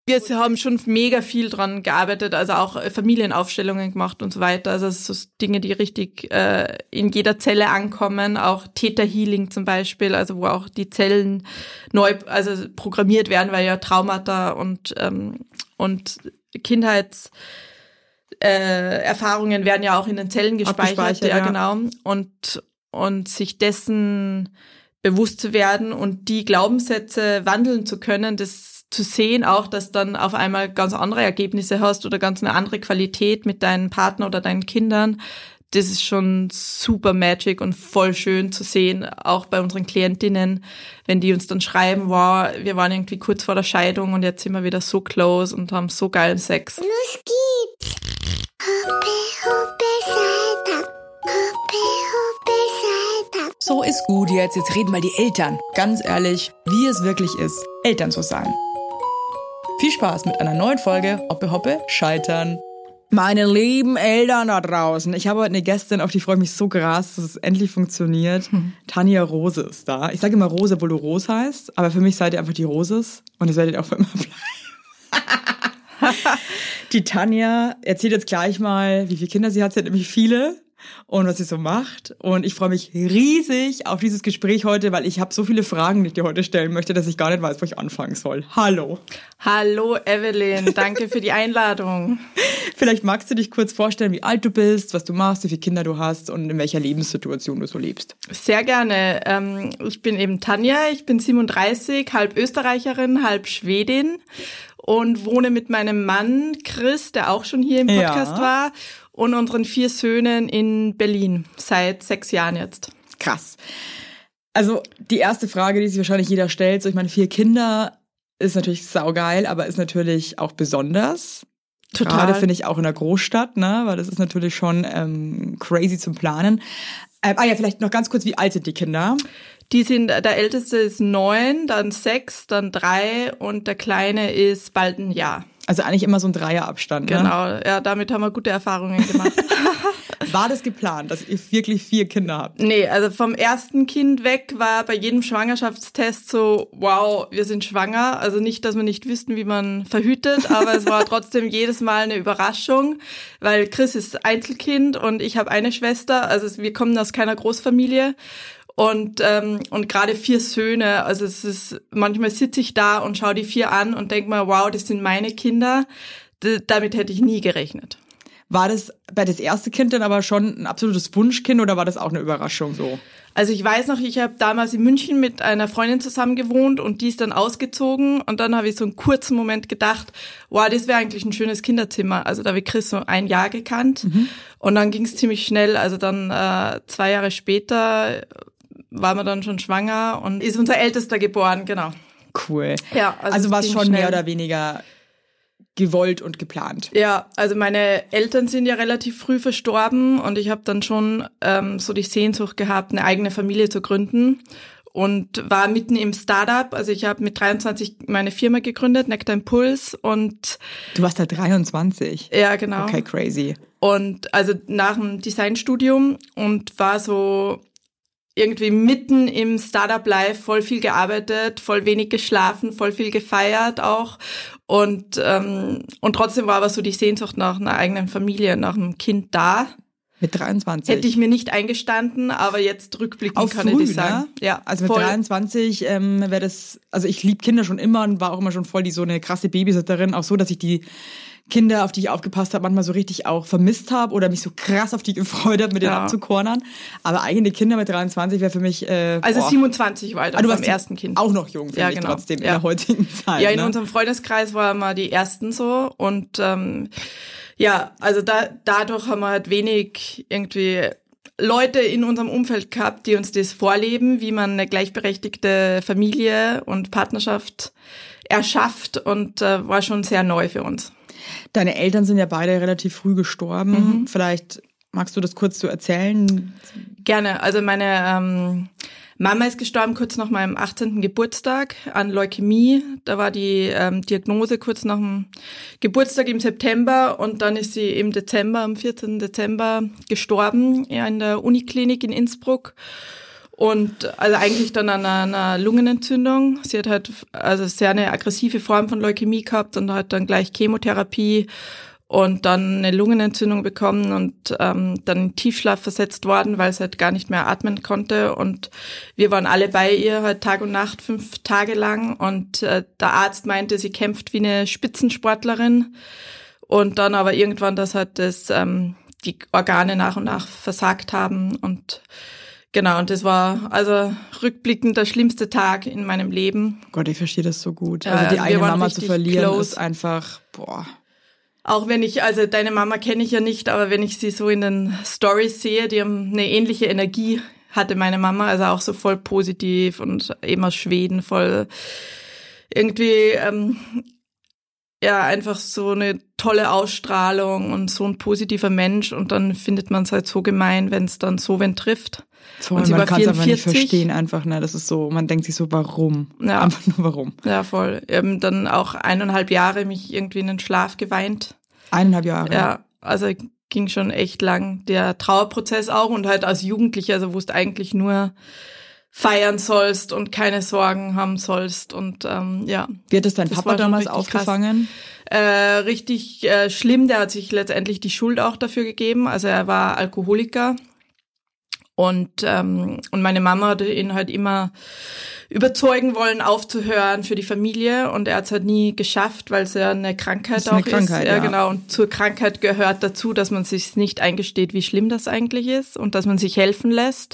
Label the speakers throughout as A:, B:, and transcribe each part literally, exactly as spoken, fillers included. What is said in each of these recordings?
A: Wir haben schon mega viel dran gearbeitet, also auch Familienaufstellungen gemacht und so weiter. Also so Dinge, die richtig äh, in jeder Zelle ankommen, auch Theta Healing zum Beispiel, also wo auch die Zellen neu, also programmiert werden, weil ja Traumata und ähm, und Kindheits äh, Erfahrungen werden ja auch in den Zellen gespeichert, ja, ja genau. Und und sich dessen bewusst zu werden und die Glaubenssätze wandeln zu können, das zu sehen auch, dass dann auf einmal ganz andere Ergebnisse hast oder ganz eine andere Qualität mit deinem Partner oder deinen Kindern. Das ist schon super magic und voll schön zu sehen, auch bei unseren Klientinnen, wenn die uns dann schreiben, wow, wir waren irgendwie kurz vor der Scheidung und jetzt sind wir wieder so close und haben so geilen Sex.
B: Los geht's! Hoppe, hoppe, Seite. Hoppe, hoppe, Seite.
C: So ist gut jetzt, jetzt reden mal die Eltern. Ganz ehrlich, wie es wirklich ist, Eltern zu sein. Viel Spaß mit einer neuen Folge Hoppe Hoppe Scheitern. Meine lieben Eltern da draußen. Ich habe heute eine Gästin, auf die freue ich mich so krass, dass es endlich funktioniert. Hm. Tanja Rose ist da. Ich sage immer Rose, obwohl du Rose heißt, aber für mich seid ihr einfach die Roses und das werdet ihr auch für immer bleiben. Die Tanja erzählt jetzt gleich mal, wie viele Kinder sie hat. Sie hat nämlich viele. Und was sie so macht. Und ich freue mich riesig auf dieses Gespräch heute, weil ich habe so viele Fragen, die ich dir heute stellen möchte, dass ich gar nicht weiß, wo ich anfangen soll. Hallo.
A: Hallo Evelyn, danke für die Einladung.
C: Vielleicht magst du dich kurz vorstellen, wie alt du bist, was du machst, wie viele Kinder du hast und in welcher Lebenssituation du so lebst.
A: Sehr gerne. Ähm, ich bin eben Tanja, ich bin siebenunddreißig, halb Österreicherin, halb Schwedin und wohne mit meinem Mann Chris, der auch schon hier im Podcast ja. war, und unseren vier Söhnen in Berlin, seit sechs Jahren jetzt.
C: Krass. Also die erste Frage, die sich wahrscheinlich jeder stellt, so ich meine, vier Kinder ist natürlich saugeil, aber ist natürlich auch besonders. Total. Gerade finde ich auch in der Großstadt, ne, weil das ist natürlich schon ähm, crazy zum Planen. Ähm, ah ja, vielleicht noch ganz kurz, wie alt sind die Kinder?
A: Die sind, der Älteste ist neun, dann sechs, dann drei und der Kleine ist bald ein Jahr.
C: Also eigentlich immer so ein Dreierabstand, ne?
A: Genau, ja, damit haben wir gute Erfahrungen gemacht.
C: War das geplant, dass ihr wirklich vier Kinder habt?
A: Nee, also vom ersten Kind weg war bei jedem Schwangerschaftstest so, wow, wir sind schwanger. Also nicht, dass wir nicht wüssten, wie man verhütet, aber es war trotzdem jedes Mal eine Überraschung, weil Chris ist Einzelkind und ich habe eine Schwester. Also wir kommen aus keiner Großfamilie. Und ähm, und gerade vier Söhne, also es ist, manchmal sitze ich da und schaue die vier an und denke mal, wow, das sind meine Kinder. D- damit hätte ich nie gerechnet.
C: War das bei das erste Kind dann aber schon ein absolutes Wunschkind oder war das auch eine Überraschung so?
A: Also ich weiß noch, ich habe damals in München mit einer Freundin zusammen gewohnt und die ist dann ausgezogen und dann habe ich so einen kurzen Moment gedacht, wow, das wäre eigentlich ein schönes Kinderzimmer. Also da habe ich Chris so ein Jahr gekannt mhm. und dann ging es ziemlich schnell. Also dann äh, zwei Jahre später war man dann schon schwanger und ist unser Ältester geboren, genau.
C: Cool.
A: Ja,
C: also also war es schon schnell. Mehr oder weniger gewollt und geplant.
A: Ja, also meine Eltern sind ja relativ früh verstorben und ich habe dann schon ähm, so die Sehnsucht gehabt, eine eigene Familie zu gründen und war mitten im Startup. Also ich habe mit dreiundzwanzig meine Firma gegründet, Nectar Impulse und...
C: Du warst da dreiundzwanzig?
A: Ja, genau.
C: Okay, crazy.
A: Und also nach dem Designstudium und war so... irgendwie mitten im Startup-Life voll viel gearbeitet, voll wenig geschlafen, voll viel gefeiert auch und ähm, und trotzdem war aber so die Sehnsucht nach einer eigenen Familie, nach einem Kind da.
C: Mit dreiundzwanzig?
A: Hätte ich mir nicht eingestanden, aber jetzt rückblickend
C: auch
A: kann
C: früh,
A: ich das sagen.
C: Ne? Ja, also mit voll. dreiundzwanzig ähm, wäre das, also ich liebe Kinder schon immer und war auch immer schon voll die so eine krasse Babysitterin, auch so, dass ich die Kinder, auf die ich aufgepasst habe, manchmal so richtig auch vermisst habe oder mich so krass auf die gefreut habe, mit denen ja. abzukornern. Aber eigene Kinder mit dreiundzwanzig wäre für mich... Äh,
A: also
C: boah.
A: siebenundzwanzig war ich dann beim ersten Kind.
C: Auch noch jung, finde
A: ja,
C: ich
A: genau.
C: trotzdem
A: ja.
C: in der heutigen Zeit.
A: Ja, in
C: ne?
A: unserem Freundeskreis waren wir die Ersten so und ähm, ja, also da dadurch haben wir halt wenig irgendwie Leute in unserem Umfeld gehabt, die uns das vorleben, wie man eine gleichberechtigte Familie und Partnerschaft erschafft und äh, war schon sehr neu für uns.
C: Deine Eltern sind ja beide relativ früh gestorben. Mhm. Vielleicht magst du das kurz so erzählen?
A: Gerne. Also meine ähm, Mama ist gestorben kurz nach meinem achtzehnten Geburtstag an Leukämie. Da war die ähm, Diagnose kurz nach dem Geburtstag im September und dann ist sie im Dezember, am vierzehnten Dezember gestorben, ja, in der Uniklinik in Innsbruck. Und also eigentlich dann an einer, einer Lungenentzündung. Sie hat halt also sehr eine aggressive Form von Leukämie gehabt und hat dann gleich Chemotherapie und dann eine Lungenentzündung bekommen und ähm, dann in Tiefschlaf versetzt worden, weil sie halt gar nicht mehr atmen konnte. Und wir waren alle bei ihr halt Tag und Nacht, fünf Tage lang. Und äh, der Arzt meinte, sie kämpft wie eine Spitzensportlerin. Und dann aber irgendwann, dass halt das ähm, die Organe nach und nach versagt haben und genau, und das war also rückblickend der schlimmste Tag in meinem Leben.
C: Gott, ich verstehe das so gut.
A: Ja,
C: also die
A: also
C: eigene Mama zu
A: richtig
C: verlieren
A: close.
C: ist einfach, boah.
A: Auch wenn ich, also deine Mama kenne ich ja nicht, aber wenn ich sie so in den Stories sehe, die haben eine ähnliche Energie, hatte meine Mama, also auch so voll positiv und eben aus Schweden, voll irgendwie, ähm, ja, einfach so eine tolle Ausstrahlung und so ein positiver Mensch und dann findet man es halt so gemein, wenn es dann so wen trifft.
C: Voll,
A: und sie
C: man
A: war
C: kann es einfach nicht
A: vierundvierzig.
C: verstehen einfach, ne, das ist so, man denkt sich so, warum?
A: Ja.
C: Einfach nur warum.
A: Ja, voll. Eben dann auch eineinhalb Jahre mich irgendwie in den Schlaf geweint.
C: Eineinhalb Jahre.
A: Ja, also ging schon echt lang. Der Trauerprozess auch und halt als Jugendlicher, also wo du eigentlich nur feiern sollst und keine Sorgen haben sollst und ähm, ja.
C: Wie hat es dein
A: Das
C: Papa
A: war schon
C: damals
A: richtig
C: aufgefangen?
A: Äh, richtig äh, schlimm, der hat sich letztendlich die Schuld auch dafür gegeben. Also er war Alkoholiker und ähm, und meine Mama hat ihn halt immer überzeugen wollen, aufzuhören für die Familie und er hat es halt nie geschafft, weil es ja eine Krankheit
C: Das ist
A: auch
C: eine Krankheit,
A: ist. Ja,
C: ja.
A: genau. Und zur Krankheit gehört dazu, dass man sich nicht eingesteht, wie schlimm das eigentlich ist und dass man sich helfen lässt.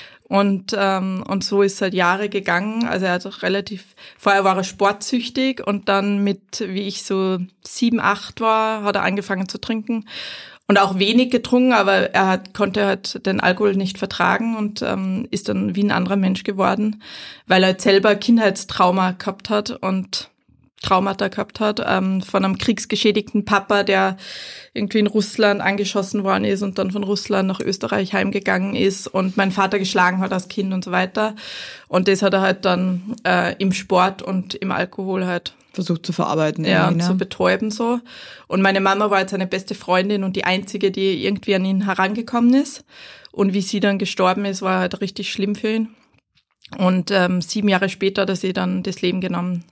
A: Und ähm, und so ist halt Jahre gegangen. Also er hat auch relativ, vorher war er sportsüchtig und dann mit, wie ich so sieben, acht war, hat er angefangen zu trinken und auch wenig getrunken, aber er hat, konnte halt den Alkohol nicht vertragen und ähm, ist dann wie ein anderer Mensch geworden, weil er halt selber Kindheitstrauma gehabt hat und Traumata gehabt hat, ähm, von einem kriegsgeschädigten Papa, der irgendwie in Russland angeschossen worden ist und dann von Russland nach Österreich heimgegangen ist und mein Vater geschlagen hat als Kind und so weiter. Und das hat er halt dann äh, im Sport und im Alkohol halt
C: Versucht zu verarbeiten.
A: ja,
C: irgendwie, ne?
A: zu betäuben so. Und meine Mama war halt seine beste Freundin und die einzige, die irgendwie an ihn herangekommen ist. Und wie sie dann gestorben ist, war halt richtig schlimm für ihn. Und ähm, sieben Jahre später hat er sie dann das Leben genommen.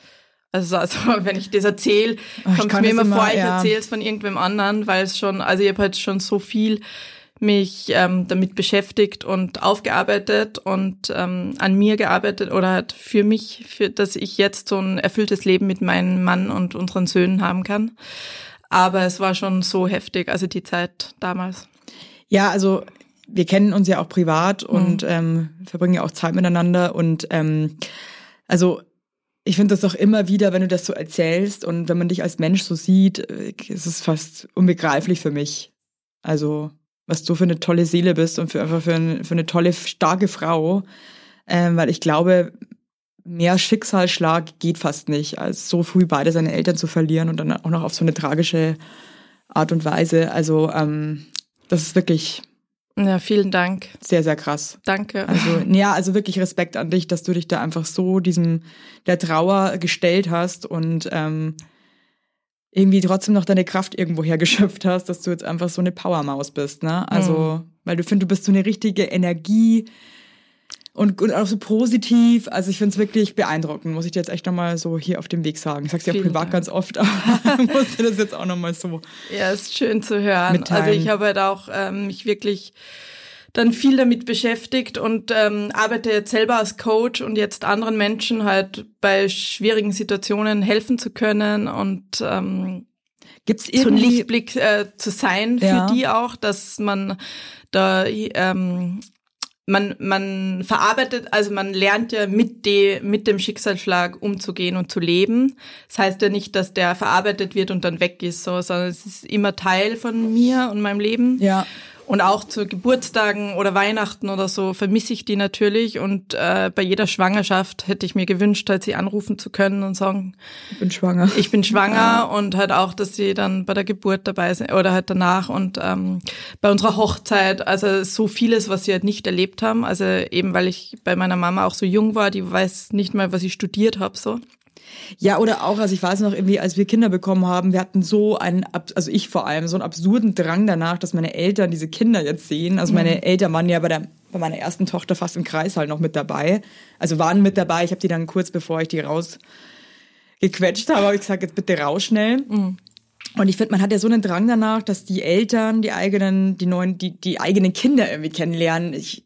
A: Also, also wenn ich das erzähle,
C: Oh, ich
A: kommt es
C: kann
A: mir
C: das
A: immer
C: immer,
A: vor, ich
C: ja.
A: erzähle es von irgendwem anderen, weil es schon, also ich habe halt schon so viel mich ähm, damit beschäftigt und aufgearbeitet und ähm, an mir gearbeitet oder halt für mich, für dass ich jetzt so ein erfülltes Leben mit meinem Mann und unseren Söhnen haben kann. Aber es war schon so heftig, also die Zeit damals.
C: Ja, also wir kennen uns ja auch privat und mhm. ähm, verbringen ja auch Zeit miteinander und ähm, also ich finde das auch immer wieder, wenn du das so erzählst und wenn man dich als Mensch so sieht, ist es fast unbegreiflich für mich. Also was du für eine tolle Seele bist und für einfach für, ein, für eine tolle, starke Frau, ähm, weil ich glaube, mehr Schicksalsschlag geht fast nicht, als so früh beide seine Eltern zu verlieren und dann auch noch auf so eine tragische Art und Weise. Also ähm, das ist wirklich
A: Ja, vielen Dank.
C: sehr, sehr krass.
A: Danke.
C: Also, ja, also wirklich Respekt an dich, dass du dich da einfach so diesem der Trauer gestellt hast und ähm, irgendwie trotzdem noch deine Kraft irgendwo hergeschöpft hast, dass du jetzt einfach so eine Powermaus bist, ne? Also, mhm. weil du findest, du bist so eine richtige Energie und, und auch so positiv. Also ich finde es wirklich beeindruckend, muss ich dir jetzt echt nochmal so hier auf dem Weg sagen. Ich sag's dir ja privat Dank. Ganz oft, aber ich muss dir das jetzt auch nochmal so
A: Ja, ist schön zu hören.
C: mitteilen.
A: Also ich habe halt auch ähm, mich wirklich dann viel damit beschäftigt und ähm, arbeite jetzt selber als Coach und jetzt anderen Menschen halt bei schwierigen Situationen helfen zu können und ähm,
C: Gibt's
A: so ein
C: irgendwie
A: Lichtblick äh, zu sein für
C: Ja.
A: die auch, dass man da ähm, man man verarbeitet, also man lernt ja mit de, mit dem Schicksalsschlag umzugehen und zu leben. Das heißt ja nicht, dass der verarbeitet wird und dann weg ist, so, sondern es ist immer Teil von mir und meinem Leben.
C: Ja.
A: Und auch zu Geburtstagen oder Weihnachten oder so vermisse ich die natürlich. Und äh, bei jeder Schwangerschaft hätte ich mir gewünscht, halt sie anrufen zu können und sagen,
C: Ich bin schwanger.
A: ich bin schwanger
C: Ja.
A: und halt auch, dass sie dann bei der Geburt dabei sind oder halt danach und ähm, bei unserer Hochzeit, also so vieles, was sie halt nicht erlebt haben. Also eben, weil ich bei meiner Mama auch so jung war, die weiß nicht mal, was ich studiert habe, so.
C: Ja, oder auch, also ich weiß noch irgendwie, als wir Kinder bekommen haben, wir hatten so einen, also ich vor allem, so einen absurden Drang danach, dass meine Eltern diese Kinder jetzt sehen. Also meine mhm. Eltern waren ja bei, der, bei meiner ersten Tochter fast im Kreis halt noch mit dabei. Also waren mit dabei. Ich habe die dann kurz, bevor ich die rausgequetscht habe, habe ich gesagt, jetzt bitte raus schnell. Mhm. Und ich finde, man hat ja so einen Drang danach, dass die Eltern die eigenen, die neuen, die, die eigenen Kinder irgendwie kennenlernen. Ich,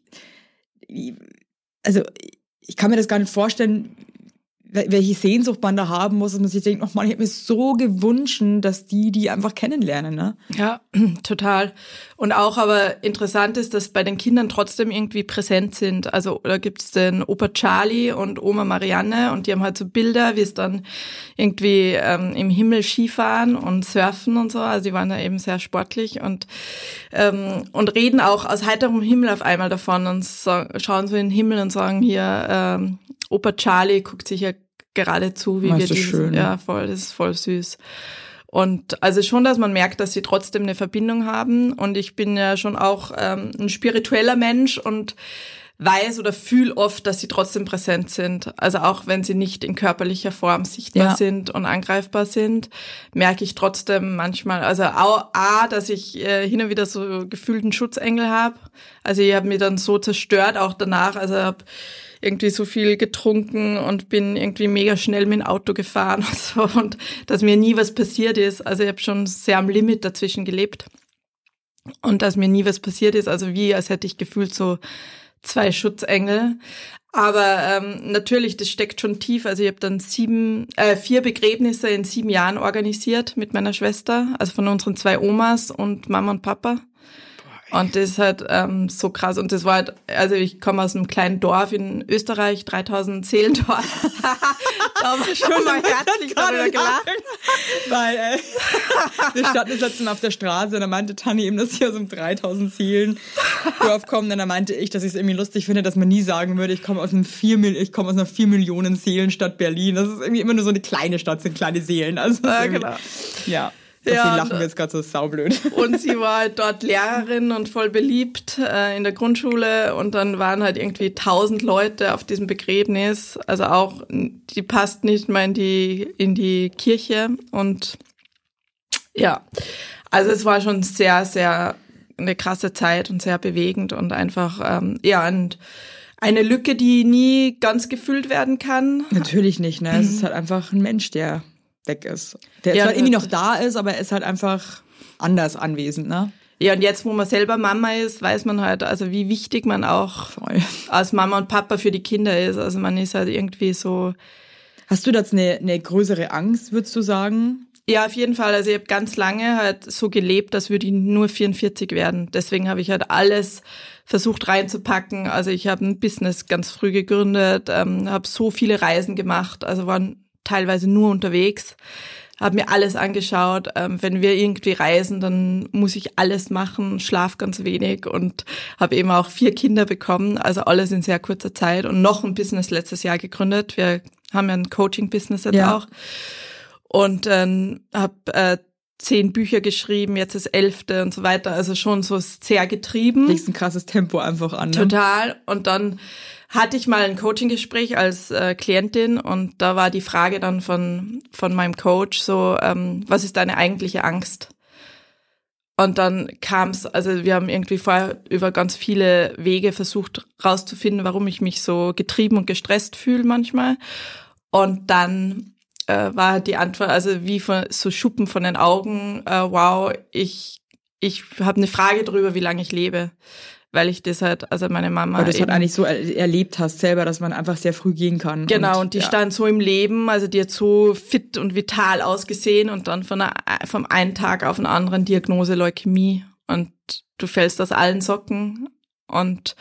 C: also ich kann mir das gar nicht vorstellen, welche Sehnsucht man da haben muss, dass man sich denkt, oh Mann, ich habe mir so gewünscht, dass die die einfach kennenlernen, ne?
A: Ja, total. Und auch aber interessant ist, dass bei den Kindern trotzdem irgendwie präsent sind. Also da gibt's den Opa Charlie und Oma Marianne und die haben halt so Bilder, wie es dann irgendwie ähm, im Himmel Skifahren und surfen und so. Also die waren da eben sehr sportlich und ähm, und reden auch aus heiterem Himmel auf einmal davon und so, schauen so in den Himmel und sagen hier, ähm, Opa Charlie guckt sich ja gerade zu, wie
C: oh,
A: wir
C: das
A: dieses,
C: schön.
A: ja, voll, das ist voll süß. Und also schon, dass man merkt, dass sie trotzdem eine Verbindung haben. Und ich bin ja schon auch ähm, ein spiritueller Mensch und weiß oder fühle oft, dass sie trotzdem präsent sind. Also auch wenn sie nicht in körperlicher Form sichtbar
C: ja.
A: sind und angreifbar sind, merke ich trotzdem manchmal, also auch A, dass ich äh, hin und wieder so gefühlten Schutzengel habe. Also ich habe mich dann so zerstört, auch danach, also habe irgendwie so viel getrunken und bin irgendwie mega schnell mit dem Auto gefahren und so und dass mir nie was passiert ist. Also ich habe schon sehr am Limit dazwischen gelebt und dass mir nie was passiert ist, also wie als hätte ich gefühlt so zwei Schutzengel. Aber ähm, natürlich, das steckt schon tief. Also ich habe dann sieben, äh, vier Begräbnisse in sieben Jahren organisiert mit meiner Schwester, also von unseren zwei Omas und Mama und Papa. Und das ist halt ähm, so krass. Und das war halt, also ich komme aus einem kleinen Dorf in Österreich, dreitausend Seelendorf. Da war schon mal herzlich darüber gelacht.
C: Weil äh, wir standen letztens auf der Straße und da meinte Tanni eben, dass ich aus einem dreitausend Seelendorf komme. Und dann meinte ich, dass ich es irgendwie lustig finde, dass man nie sagen würde, ich komme aus einem vier, ich komme aus einer vier Millionen Seelenstadt Berlin. Das ist irgendwie immer nur so eine kleine Stadt, sind kleine Seelen. Also
A: ja, genau.
C: Ja. Deswegen ja, lachen wir jetzt gerade so saublöd.
A: Und sie war halt dort Lehrerin und voll beliebt äh, in der Grundschule und dann waren halt irgendwie tausend Leute auf diesem Begräbnis. Also auch, die passt nicht mal in die, in die Kirche und ja, also es war schon sehr, sehr eine krasse Zeit und sehr bewegend und einfach, ähm, ja, und eine Lücke, die nie ganz gefüllt werden kann.
C: Natürlich nicht, ne? Es ist halt einfach ein Mensch, der weg ist. Der
A: ja,
C: zwar irgendwie noch da ist, aber er ist halt einfach anders anwesend, ne?
A: Ja, und jetzt, wo man selber Mama ist, weiß man halt, also wie wichtig man auch
C: Voll.
A: als Mama und Papa für die Kinder ist. Also man ist halt irgendwie so...
C: Hast du jetzt eine, eine größere Angst, würdest du sagen?
A: Ja, auf jeden Fall. Also ich habe ganz lange halt so gelebt, als würde ich nur vierundvierzig werden. Deswegen habe ich halt alles versucht reinzupacken. Also ich habe ein Business ganz früh gegründet, ähm, habe so viele Reisen gemacht, also waren teilweise nur unterwegs, habe mir alles angeschaut. Ähm, wenn wir irgendwie reisen, dann muss ich alles machen, schlaf ganz wenig und habe eben auch vier Kinder bekommen, also alles in sehr kurzer Zeit und noch ein Business letztes Jahr gegründet. Wir haben ja ein Coaching-Business jetzt ja. auch und ähm, habe äh, zehn Bücher geschrieben, jetzt das elfte und so weiter, also schon so sehr getrieben.
C: Legst ein krasses Tempo einfach an. Ne?
A: Total. Und dann hatte ich mal ein Coaching-Gespräch als äh, Klientin und da war die Frage dann von von meinem Coach so, ähm, was ist deine eigentliche Angst? Und dann kam's, also wir haben irgendwie vorher über ganz viele Wege versucht rauszufinden, warum ich mich so getrieben und gestresst fühle manchmal. Und dann äh, war die Antwort, also wie von so Schuppen von den Augen, äh, wow, ich ich habe eine Frage darüber, wie lange ich lebe. Weil ich das halt, also meine Mama
C: Weil du das
A: eben,
C: halt eigentlich so er- erlebt hast selber, dass man einfach sehr früh gehen kann.
A: Genau, und,
C: und
A: die
C: ja.
A: stand so im Leben, also die hat so fit und vital ausgesehen und dann von einer, vom einen Tag auf den anderen Diagnose Leukämie und du fällst aus allen Socken und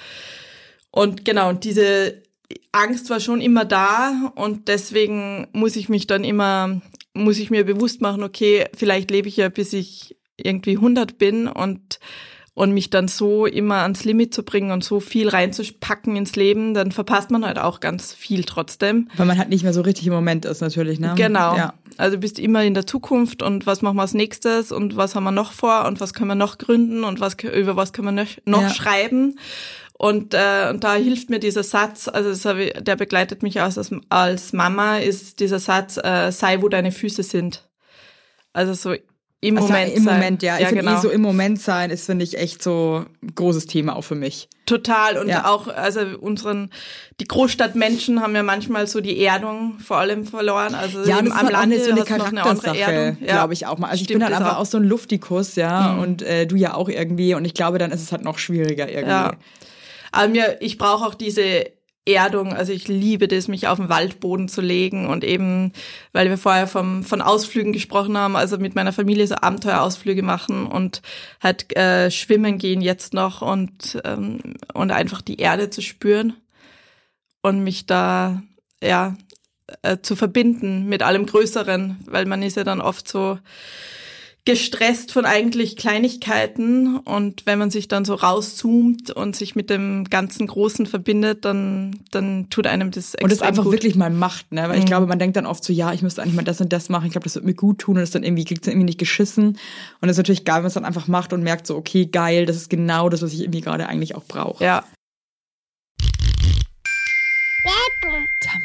A: und genau, und diese Angst war schon immer da und deswegen muss ich mich dann immer, muss ich mir bewusst machen, okay, vielleicht lebe ich ja bis ich irgendwie hundert bin und und mich dann so immer ans Limit zu bringen und so viel reinzupacken ins Leben, dann verpasst man halt auch ganz viel trotzdem.
C: Weil man halt nicht mehr so richtig im Moment ist natürlich, ne?
A: Genau.
C: Ja.
A: Also du bist immer in der Zukunft und was machen wir als nächstes und was haben wir noch vor und was können wir noch gründen und was über was können wir noch, noch
C: ja.
A: schreiben. Und, äh, und da hilft mir dieser Satz, also das hab ich, der begleitet mich als, als Mama, ist dieser Satz, äh, sei wo deine Füße sind. Also so im
C: also
A: Moment
C: im
A: sein.
C: Moment, ja. Ich
A: ja,
C: finde
A: genau.
C: eh so im Moment sein ist, finde ich, echt so ein großes Thema auch für mich.
A: Total. Und
C: ja.
A: auch, also unseren, die Großstadtmenschen haben ja manchmal so die Erdung vor allem verloren. Also
C: ja,
A: im,
C: das ist
A: am
C: halt auch
A: Lande
C: nicht so eine
A: hast du noch eine andere
C: Charaktersache,
A: Erdung. Ja,
C: glaube ich auch mal. Also ich bin halt
A: das
C: einfach
A: auch.
C: auch so ein Luftikus, ja,
A: Mhm.
C: und äh, du ja auch irgendwie. Und ich glaube, dann ist es halt noch schwieriger irgendwie.
A: Ja. Aber mir, ich brauche auch diese Erdung, also ich liebe das, mich auf den Waldboden zu legen und eben, weil wir vorher vom, von Ausflügen gesprochen haben, also mit meiner Familie so Abenteuerausflüge machen und halt äh, schwimmen gehen jetzt noch und ähm, und einfach die Erde zu spüren und mich da ja äh, zu verbinden mit allem Größeren, weil man ist ja dann oft so gestresst von eigentlich Kleinigkeiten und wenn man sich dann so rauszoomt und sich mit dem ganzen Großen verbindet, dann dann tut einem das extrem
C: und das einfach
A: gut.
C: wirklich mal macht, ne? Weil ich
A: Mhm.
C: glaube, man denkt dann oft so, ja, ich müsste eigentlich mal das und das machen, ich glaube, das wird mir gut tun und das dann irgendwie kriegt es irgendwie nicht geschissen und das ist natürlich geil, wenn man es dann einfach macht und merkt so, okay, geil, das ist genau das, was ich irgendwie gerade eigentlich auch brauche.
A: Ja.
B: Werbung.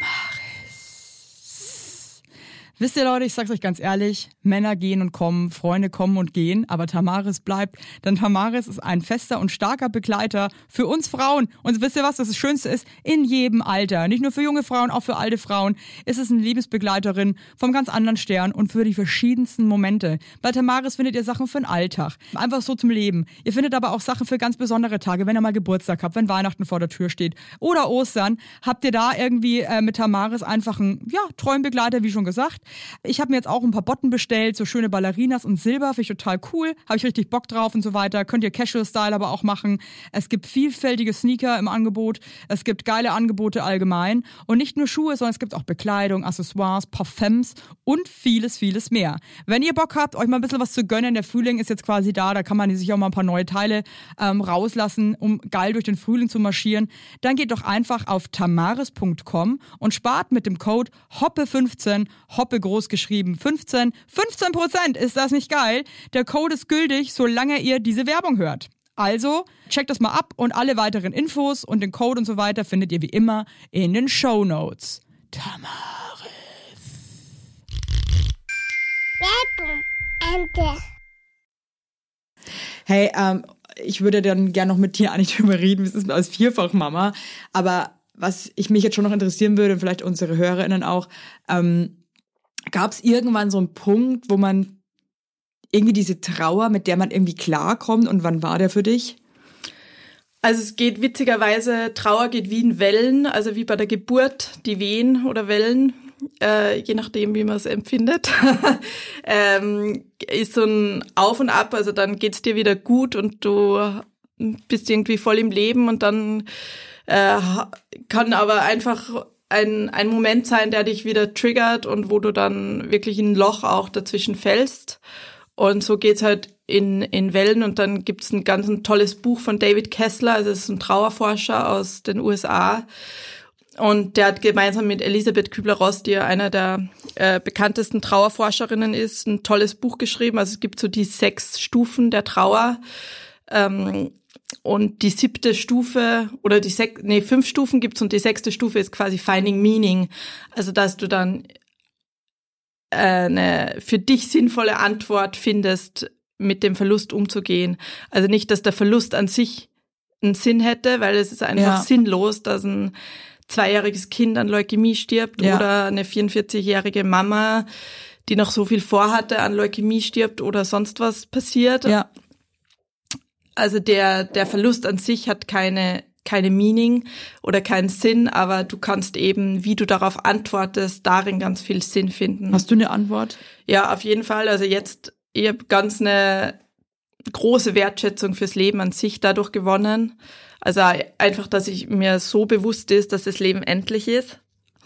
C: Wisst ihr, Leute, ich sag's euch ganz ehrlich, Männer gehen und kommen, Freunde kommen und gehen, aber Tamaris bleibt, denn Tamaris ist ein fester und starker Begleiter für uns Frauen. Und wisst ihr was, was das Schönste ist? In jedem Alter, nicht nur für junge Frauen, auch für alte Frauen, ist es eine Lebensbegleiterin vom ganz anderen Stern und für die verschiedensten Momente. Bei Tamaris findet ihr Sachen für den Alltag, einfach so zum Leben. Ihr findet aber auch Sachen für ganz besondere Tage, wenn ihr mal Geburtstag habt, wenn Weihnachten vor der Tür steht oder Ostern, habt ihr da irgendwie äh, mit Tamaris einfach einen, ja, treuen Begleiter, wie schon gesagt. Ich habe mir jetzt auch ein paar Botten bestellt, so schöne Ballerinas und Silber, finde ich total cool, habe ich richtig Bock drauf und so weiter. Könnt ihr Casual-Style aber auch machen. Es gibt vielfältige Sneaker im Angebot, es gibt geile Angebote allgemein und nicht nur Schuhe, sondern es gibt auch Bekleidung, Accessoires, Parfums und vieles, vieles mehr. Wenn ihr Bock habt, euch mal ein bisschen was zu gönnen, der Frühling ist jetzt quasi da, da kann man sich auch mal ein paar neue Teile ähm, rauslassen, um geil durch den Frühling zu marschieren, dann geht doch einfach auf tamaris punkt com und spart mit dem Code Hoppe fünfzehn, Hoppe groß geschrieben, fünfzehn, fünfzehn Prozent, ist das nicht geil? Der Code ist gültig, solange ihr diese Werbung hört. Also, checkt das mal ab und alle weiteren Infos und den Code und so weiter findet ihr wie immer in den Shownotes. Tamaris.
B: Werbung. Ende.
C: Hey, ähm, ich würde dann gerne noch mit dir eigentlich drüber reden, es ist als Vierfachmama, aber was ich mich jetzt schon noch interessieren würde und vielleicht unsere HörerInnen auch, ähm, gab es irgendwann so einen Punkt, wo man irgendwie diese Trauer, mit der man irgendwie klarkommt und wann war der für dich?
A: Also es geht witzigerweise, Trauer geht wie in Wellen, also wie bei der Geburt, die Wehen oder Wellen, äh, je nachdem, wie man es empfindet, ähm, ist so ein Auf und Ab, also dann geht's dir wieder gut und du bist irgendwie voll im Leben und dann äh, kann aber einfach ein, ein Moment sein, der dich wieder triggert und wo du dann wirklich in ein Loch auch dazwischen fällst. Und so geht's halt in, in Wellen. Und dann gibt's ein ganz ein tolles Buch von David Kessler, also das ist ein Trauerforscher aus den U S A. Und der hat gemeinsam mit Elisabeth Kübler-Ross, die ja einer der äh, bekanntesten Trauerforscherinnen ist, ein tolles Buch geschrieben. Also es gibt so die sechs Stufen der Trauer. Ähm, Und die siebte Stufe oder die sech, nee, fünf Stufen gibt's und die sechste Stufe ist quasi Finding Meaning. Also, dass du dann äh, eine für dich sinnvolle Antwort findest, mit dem Verlust umzugehen. Also nicht, dass der Verlust an sich einen Sinn hätte, weil es ist einfach
C: ja.
A: sinnlos, dass ein zweijähriges Kind an Leukämie stirbt
C: ja.
A: oder eine vierundvierzig-jährige Mama, die noch so viel vorhatte, an Leukämie stirbt oder sonst was passiert.
C: Ja.
A: Also der, der Verlust an sich hat keine, keine Meaning oder keinen Sinn, aber du kannst eben, wie du darauf antwortest, darin ganz viel Sinn finden.
C: Hast du eine Antwort?
A: Ja, auf jeden Fall. Also jetzt, ich habe ganz eine große Wertschätzung fürs Leben an sich dadurch gewonnen. Also einfach, dass ich mir so bewusst ist, dass das Leben endlich ist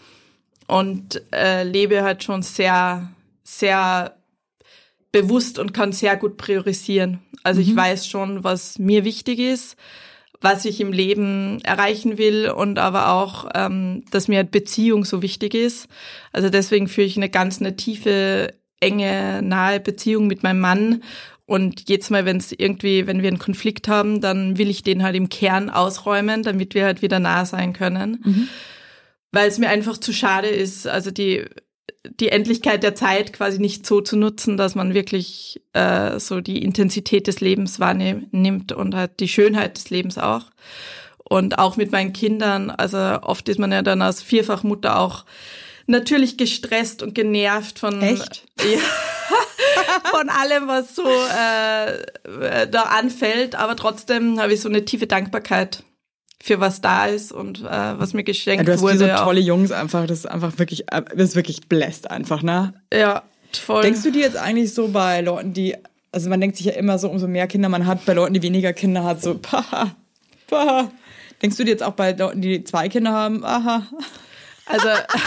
A: und äh, lebe halt schon sehr, sehr bewusst und kann sehr gut priorisieren. Also mhm. ich weiß schon, was mir wichtig ist, was ich im Leben erreichen will und aber auch, ähm, dass mir Beziehung so wichtig ist. Also deswegen führe ich eine ganz eine tiefe, enge, nahe Beziehung mit meinem Mann Und jedes Mal, wenn es irgendwie, wenn wir einen Konflikt haben, dann will ich den halt im Kern ausräumen, damit wir halt wieder nah sein können. Mhm. Weil es mir einfach zu schade ist, also die die Endlichkeit der Zeit quasi nicht so zu nutzen, dass man wirklich äh, so die Intensität des Lebens wahrnimmt und halt die Schönheit des Lebens auch. Und auch mit meinen Kindern, also oft ist man ja dann als Vierfachmutter auch natürlich gestresst und genervt von
C: Echt?
A: Ja, von allem, was so äh, da anfällt, aber trotzdem habe ich so eine tiefe Dankbarkeit für was da ist und äh, was mir geschenkt
C: ja, du hast
A: wurde.
C: Du hast so tolle Jungs einfach, das ist einfach wirklich, das ist wirklich bläst einfach, ne?
A: Ja, voll.
C: Denkst du dir jetzt eigentlich so bei Leuten, die, also man denkt sich ja immer so, umso mehr Kinder man hat, bei Leuten, die weniger Kinder hat, so, paha, paha. Denkst du dir jetzt auch bei Leuten, die zwei Kinder haben, aha?
A: Also,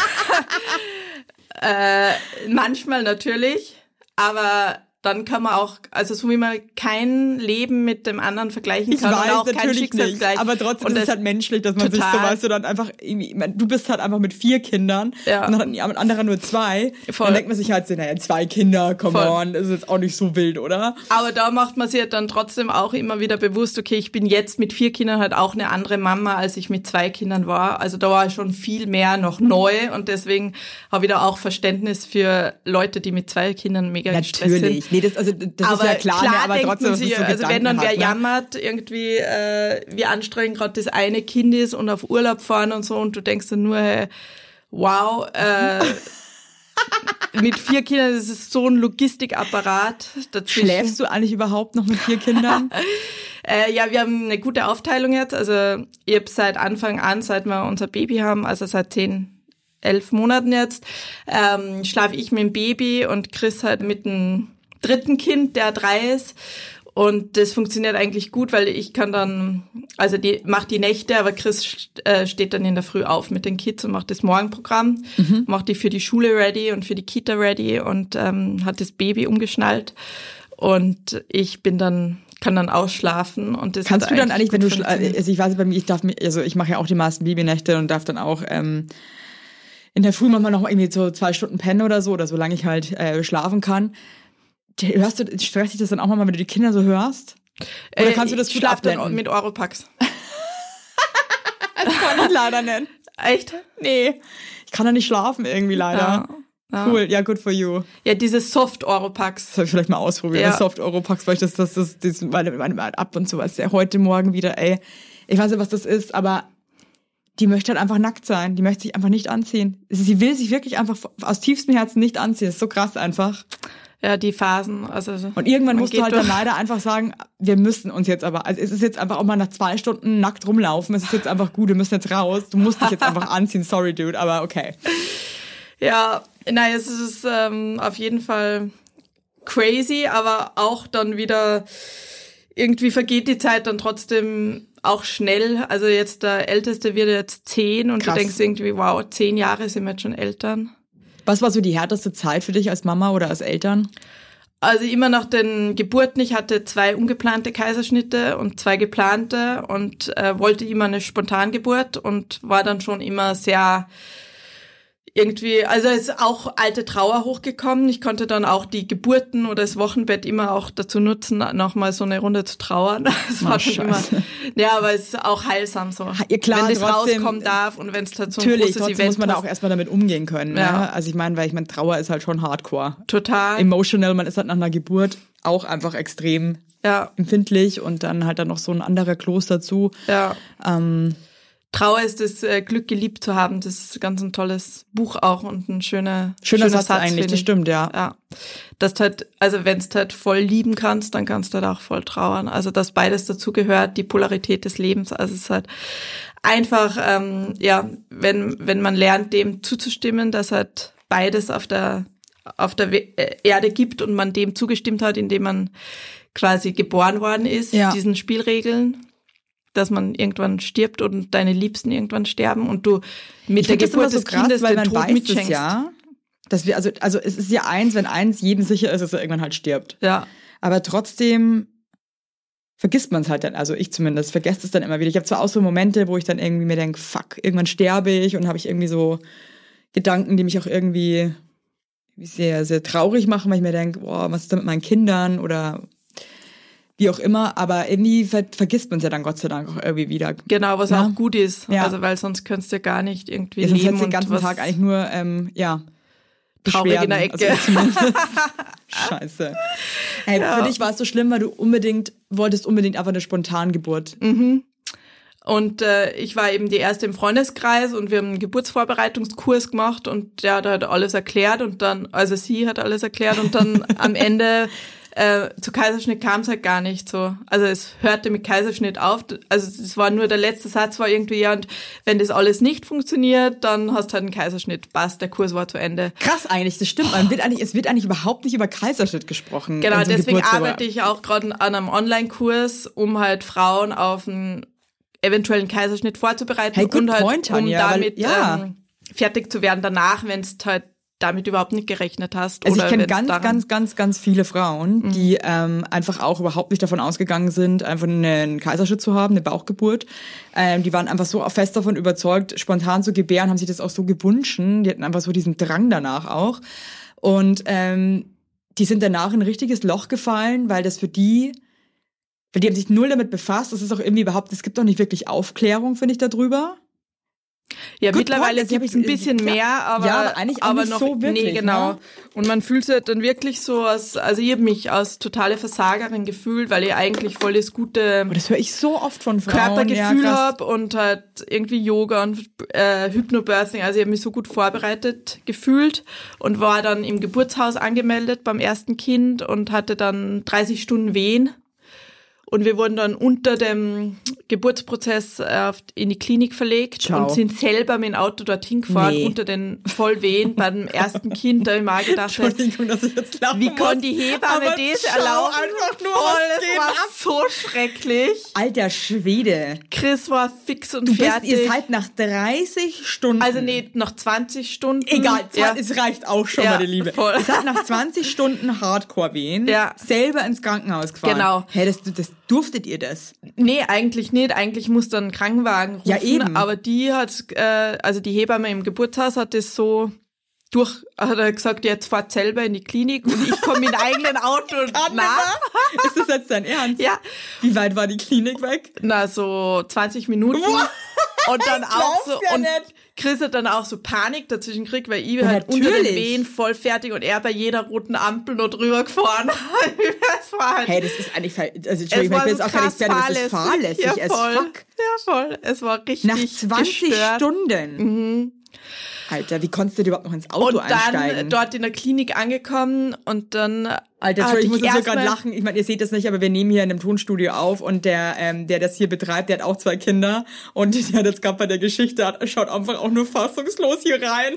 A: äh, manchmal natürlich, aber dann kann man auch, also so wie man kein Leben mit dem anderen vergleichen kann,
C: ich weiß,
A: und auch kein
C: natürlich
A: Schicksalsgleich.
C: Nicht, aber trotzdem
A: und
C: ist es halt menschlich, dass man total. sich so, weißt du, dann einfach irgendwie, du bist halt einfach mit vier Kindern
A: ja.
C: und dann hat ein anderer nur zwei.
A: Voll.
C: Dann denkt man sich halt so, naja, zwei Kinder, come
A: Voll.
C: on, das ist jetzt auch nicht so wild, oder?
A: Aber da macht man sich halt dann trotzdem auch immer wieder bewusst, okay, ich bin jetzt mit vier Kindern halt auch eine andere Mama, als ich mit zwei Kindern war. Also da war schon viel mehr noch neu und deswegen habe ich da auch Verständnis für Leute, die mit zwei Kindern mega gestresst sind.
C: Natürlich, nee, das, also das
A: aber
C: ist ja klar,
A: klar
C: ne, aber trotzdem,
A: sie,
C: so
A: also
C: Gedanken
A: wenn dann wer
C: hat, ne?
A: jammert, irgendwie, äh, wie anstrengend gerade das eine Kind ist und auf Urlaub fahren und so und du denkst dann nur, hey, wow, äh, mit vier Kindern, das ist so ein Logistikapparat. Dazwischen.
C: Schläfst du eigentlich überhaupt noch mit vier Kindern?
A: äh, ja, wir haben eine gute Aufteilung jetzt. Also ich habe seit Anfang an, seit wir unser Baby haben, also seit zehn, elf Monaten jetzt, ähm, schlafe ich mit dem Baby und Chris halt mit dem dritten Kind, der drei ist. Und das funktioniert eigentlich gut, weil ich kann dann, also die macht die Nächte, aber Chris äh, steht dann in der Früh auf mit den Kids und macht das Morgenprogramm, mhm. macht die für die Schule ready und für die Kita ready und ähm, hat das Baby umgeschnallt. Und ich bin dann, kann dann ausschlafen. Und das
C: kannst du dann eigentlich, wenn du, schla- also ich weiß bei mir, ich darf mir, also ich mache ja auch die meisten Babynächte und darf dann auch ähm, in der Früh manchmal noch irgendwie so zwei Stunden pennen oder so, oder solange ich halt äh, schlafen kann. Hörst du, stresst dich das dann auch mal, wenn du die Kinder so hörst? Oder kannst du das
A: ich
C: gut
A: schlaf
C: abblenden?
A: Dann mit Oropax.
C: Das kann ich leider nicht.
A: Echt?
C: Nee. Ich kann da nicht schlafen irgendwie leider.
A: Ja, ja.
C: Cool, ja, good for you.
A: Ja, dieses Soft-Oropax.
C: Das soll ich vielleicht mal ausprobieren. Ja. Das Soft-Oropax, weil ich das, das, das, das, weil, weil, weil ab und zu, was ja heute Morgen wieder, ey. Ich weiß nicht, was das ist, aber die möchte halt einfach nackt sein. Die möchte sich einfach nicht anziehen. Sie will sich wirklich einfach aus tiefstem Herzen nicht anziehen. Das ist so krass einfach.
A: Ja, die Phasen. Also
C: und irgendwann musst du halt dann leider einfach sagen, wir müssen uns jetzt aber, also es ist jetzt einfach auch mal nach zwei Stunden nackt rumlaufen, es ist jetzt einfach gut, wir müssen jetzt raus, du musst dich jetzt einfach anziehen, sorry dude, aber okay.
A: Ja, nein, es ist ähm, auf jeden Fall crazy, aber auch dann wieder, irgendwie vergeht die Zeit dann trotzdem auch schnell. Also jetzt der Älteste wird jetzt zehn und Krass. Du denkst irgendwie, wow, zehn Jahre sind wir jetzt schon Eltern.
C: Was war so die härteste Zeit für dich als Mama oder als Eltern?
A: Also immer nach den Geburten. Ich hatte zwei ungeplante Kaiserschnitte und zwei geplante und äh, wollte immer eine Spontangeburt und war dann schon immer sehr irgendwie, also es ist auch alte Trauer hochgekommen. Ich konnte dann auch die Geburten oder das Wochenbett immer auch dazu nutzen, nochmal so eine Runde zu trauern. Das war schon immer, ja, aber es ist auch heilsam so.
C: Ja, klar,
A: wenn das
C: trotzdem,
A: rauskommen darf und wenn es halt so ein
C: natürlich,
A: großes Event
C: muss man
A: ist.
C: da auch erstmal damit umgehen können.
A: Ja.
C: Ne? Also ich meine, weil ich meine, Trauer ist halt schon hardcore.
A: Total.
C: Emotional, man ist halt nach einer Geburt auch einfach extrem
A: ja.
C: empfindlich und dann halt dann noch so ein anderer Kloß dazu.
A: Ja.
C: Ähm,
A: Trauer ist das äh, Glück, geliebt zu haben. Das ist ganz ein tolles Buch auch und ein schöner,
C: schöner,
A: schöner
C: Satz, Satz eigentlich, das stimmt, ja.
A: Ja. Dass halt, also wenn du halt voll lieben kannst, dann kannst du halt auch voll trauern. Also dass beides dazugehört, die Polarität des Lebens. Also es ist halt einfach, ähm, ja, wenn wenn man lernt, dem zuzustimmen, dass halt beides auf der auf der Erde gibt und man dem zugestimmt hat, indem man quasi geboren worden ist,
C: ja.
A: diesen Spielregeln, dass man irgendwann stirbt und deine Liebsten irgendwann sterben und du mit
C: ich
A: der Geburt
C: so
A: des
C: krass,
A: Kindes
C: weil
A: den
C: man
A: Tod
C: weiß
A: mitschenkst.
C: Es ja, dass wir, also, also es ist ja eins, wenn eins jedem sicher ist, dass er irgendwann halt stirbt.
A: Ja.
C: Aber trotzdem vergisst man es halt dann, also ich zumindest, vergesst es dann immer wieder. Ich habe zwar auch so Momente, wo ich dann irgendwie mir denke, fuck, irgendwann sterbe ich und habe ich irgendwie so Gedanken, die mich auch irgendwie sehr, sehr traurig machen, weil ich mir denke, boah, was ist da mit meinen Kindern oder wie auch immer, aber irgendwie ver- vergisst man es ja dann Gott sei Dank auch irgendwie wieder.
A: Genau, was
C: ja.
A: auch gut ist.
C: Ja.
A: Also weil sonst könntest du ja gar nicht irgendwie
C: Ja, sonst
A: leben
C: hättest du
A: und
C: den ganzen
A: was
C: Tag eigentlich nur, ähm, ja,
A: traurig in der
C: Beschwerden.
A: Ecke.
C: Also zumindest. Scheiße. Hey,
A: Ja.
C: für dich war es so schlimm, weil du unbedingt, wolltest unbedingt einfach eine Spontangeburt.
A: Mhm. Und äh, ich war eben die erste im Freundeskreis und wir haben einen Geburtsvorbereitungskurs gemacht und der hat halt alles erklärt und dann, also sie hat alles erklärt und dann am Ende äh, zu Kaiserschnitt kam es halt gar nicht so. Also es hörte mit Kaiserschnitt auf, also es war nur der letzte Satz war irgendwie, ja, und wenn das alles nicht funktioniert, dann hast du halt einen Kaiserschnitt. Passt, der Kurs war zu Ende.
C: Krass eigentlich, das stimmt. Man wird eigentlich, es wird eigentlich überhaupt nicht über Kaiserschnitt gesprochen.
A: Genau,
C: in so einem
A: deswegen
C: Geburtsvorbe-
A: arbeite ich auch gerade an einem Online-Kurs, um halt Frauen auf einen eventuellen Kaiserschnitt vorzubereiten
C: Hey, good
A: und halt
C: point,
A: um
C: Tanja, weil-
A: damit
C: ja.
A: ähm, fertig zu werden danach, wenn es halt damit überhaupt nicht gerechnet hast.
C: Also
A: oder
C: ich kenne
A: wenn's
C: ganz,
A: daran-
C: ganz, ganz, ganz viele Frauen, die ähm, einfach auch überhaupt nicht davon ausgegangen sind, einfach einen Kaiserschnitt zu haben, eine Bauchgeburt. Ähm, die waren einfach so fest davon überzeugt, spontan zu gebären, haben sich das auch so gewünscht. Die hatten einfach so diesen Drang danach auch. Und ähm, die sind danach in ein richtiges Loch gefallen, weil das für die, weil die haben sich null damit befasst. Das ist auch irgendwie überhaupt, es gibt auch nicht wirklich Aufklärung, finde ich, darüber.
A: Ja,
C: Good
A: mittlerweile
C: point, jetzt hab
A: gibt es
C: ich-
A: ein bisschen
C: ja.
A: mehr, aber,
C: Ja, aber eigentlich auch
A: aber
C: nicht
A: noch,
C: so wirklich,
A: nee, genau.
C: ne?
A: Und man fühlt sich dann wirklich so als, also ich habe mich als totale Versagerin gefühlt, weil ich eigentlich voll das gute
C: Aber das höre ich so oft von Frauen.
A: Körpergefühl
C: ja, krass.
A: habe und halt irgendwie Yoga und äh, Hypnobirthing, also ich habe mich so gut vorbereitet gefühlt und war dann im Geburtshaus angemeldet beim ersten Kind und hatte dann dreißig Stunden Wehen. Und wir wurden dann unter dem Geburtsprozess äh, auf- in die Klinik verlegt
C: Ciao.
A: und sind selber mit dem Auto dorthin gefahren,
C: Nee.
A: unter den Vollwehen beim ersten Kind. Da habe ich mal gedacht,
C: Entschuldigung, dass ich jetzt lachen
A: wie
C: muss.
A: kann die Hebamme
C: Aber
A: das
C: schau
A: erlauben?
C: einfach nur,
A: Voll,
C: was
A: es
C: geht
A: war
C: ab.
A: so schrecklich.
C: Alter Schwede.
A: Chris war fix und
C: Du bist,
A: fertig.
C: ihr seid nach dreißig Stunden.
A: Also nee, nach zwanzig Stunden.
C: Egal,
A: ja.
C: es reicht auch schon,
A: Ja,
C: meine Liebe.
A: voll.
C: Ihr seid nach zwanzig Stunden Hardcore-Wehen
A: Ja.
C: selber ins Krankenhaus gefahren.
A: Genau.
C: Hey, das, das durftet ihr das?
A: Nee, eigentlich nicht. Eigentlich muss dann ein Krankenwagen rufen.
C: Ja, eben.
A: Aber die hat, äh, also die Hebamme im Geburtshaus hat das so durch, hat er gesagt, jetzt fahrt selber in die Klinik und ich komme mit eigenen Auto nach.
C: Ist das jetzt dein Ernst?
A: Ja,
C: Wie weit war die Klinik weg?
A: na so zwanzig Minuten. Und dann
C: Ich
A: auch
C: glaub's
A: so,
C: ja
A: und
C: nicht.
A: Chris hat dann auch so Panik dazwischen gekriegt, weil ich
C: Ja,
A: halt unter den
C: natürlich.
A: Wehen voll fertig und er bei jeder roten Ampel noch drüber gefahren. Das war halt
C: Hey, das ist eigentlich, ver- also
A: Es
C: Entschuldigung,
A: war
C: ich bin
A: so
C: jetzt auch gar nicht
A: krass
C: fertig, das ist fahrlässig
A: ja,
C: as
A: voll.
C: fuck.
A: Ja, voll. Es war richtig
C: Nach zwanzig
A: gestört.
C: Stunden.
A: Mhm.
C: Alter, wie konntest du denn überhaupt noch ins Auto
A: Und dann
C: einsteigen?
A: dort in der Klinik angekommen und dann
C: Alter,
A: hatte
C: Entschuldigung, ich muss jetzt so
A: erstmal-
C: gerade lachen. Ich meine, ihr seht das nicht, aber wir nehmen hier in einem Tonstudio auf und der, ähm, der das hier betreibt, der hat auch zwei Kinder und der hat jetzt gerade bei der Geschichte, hat, schaut einfach auch nur fassungslos hier rein.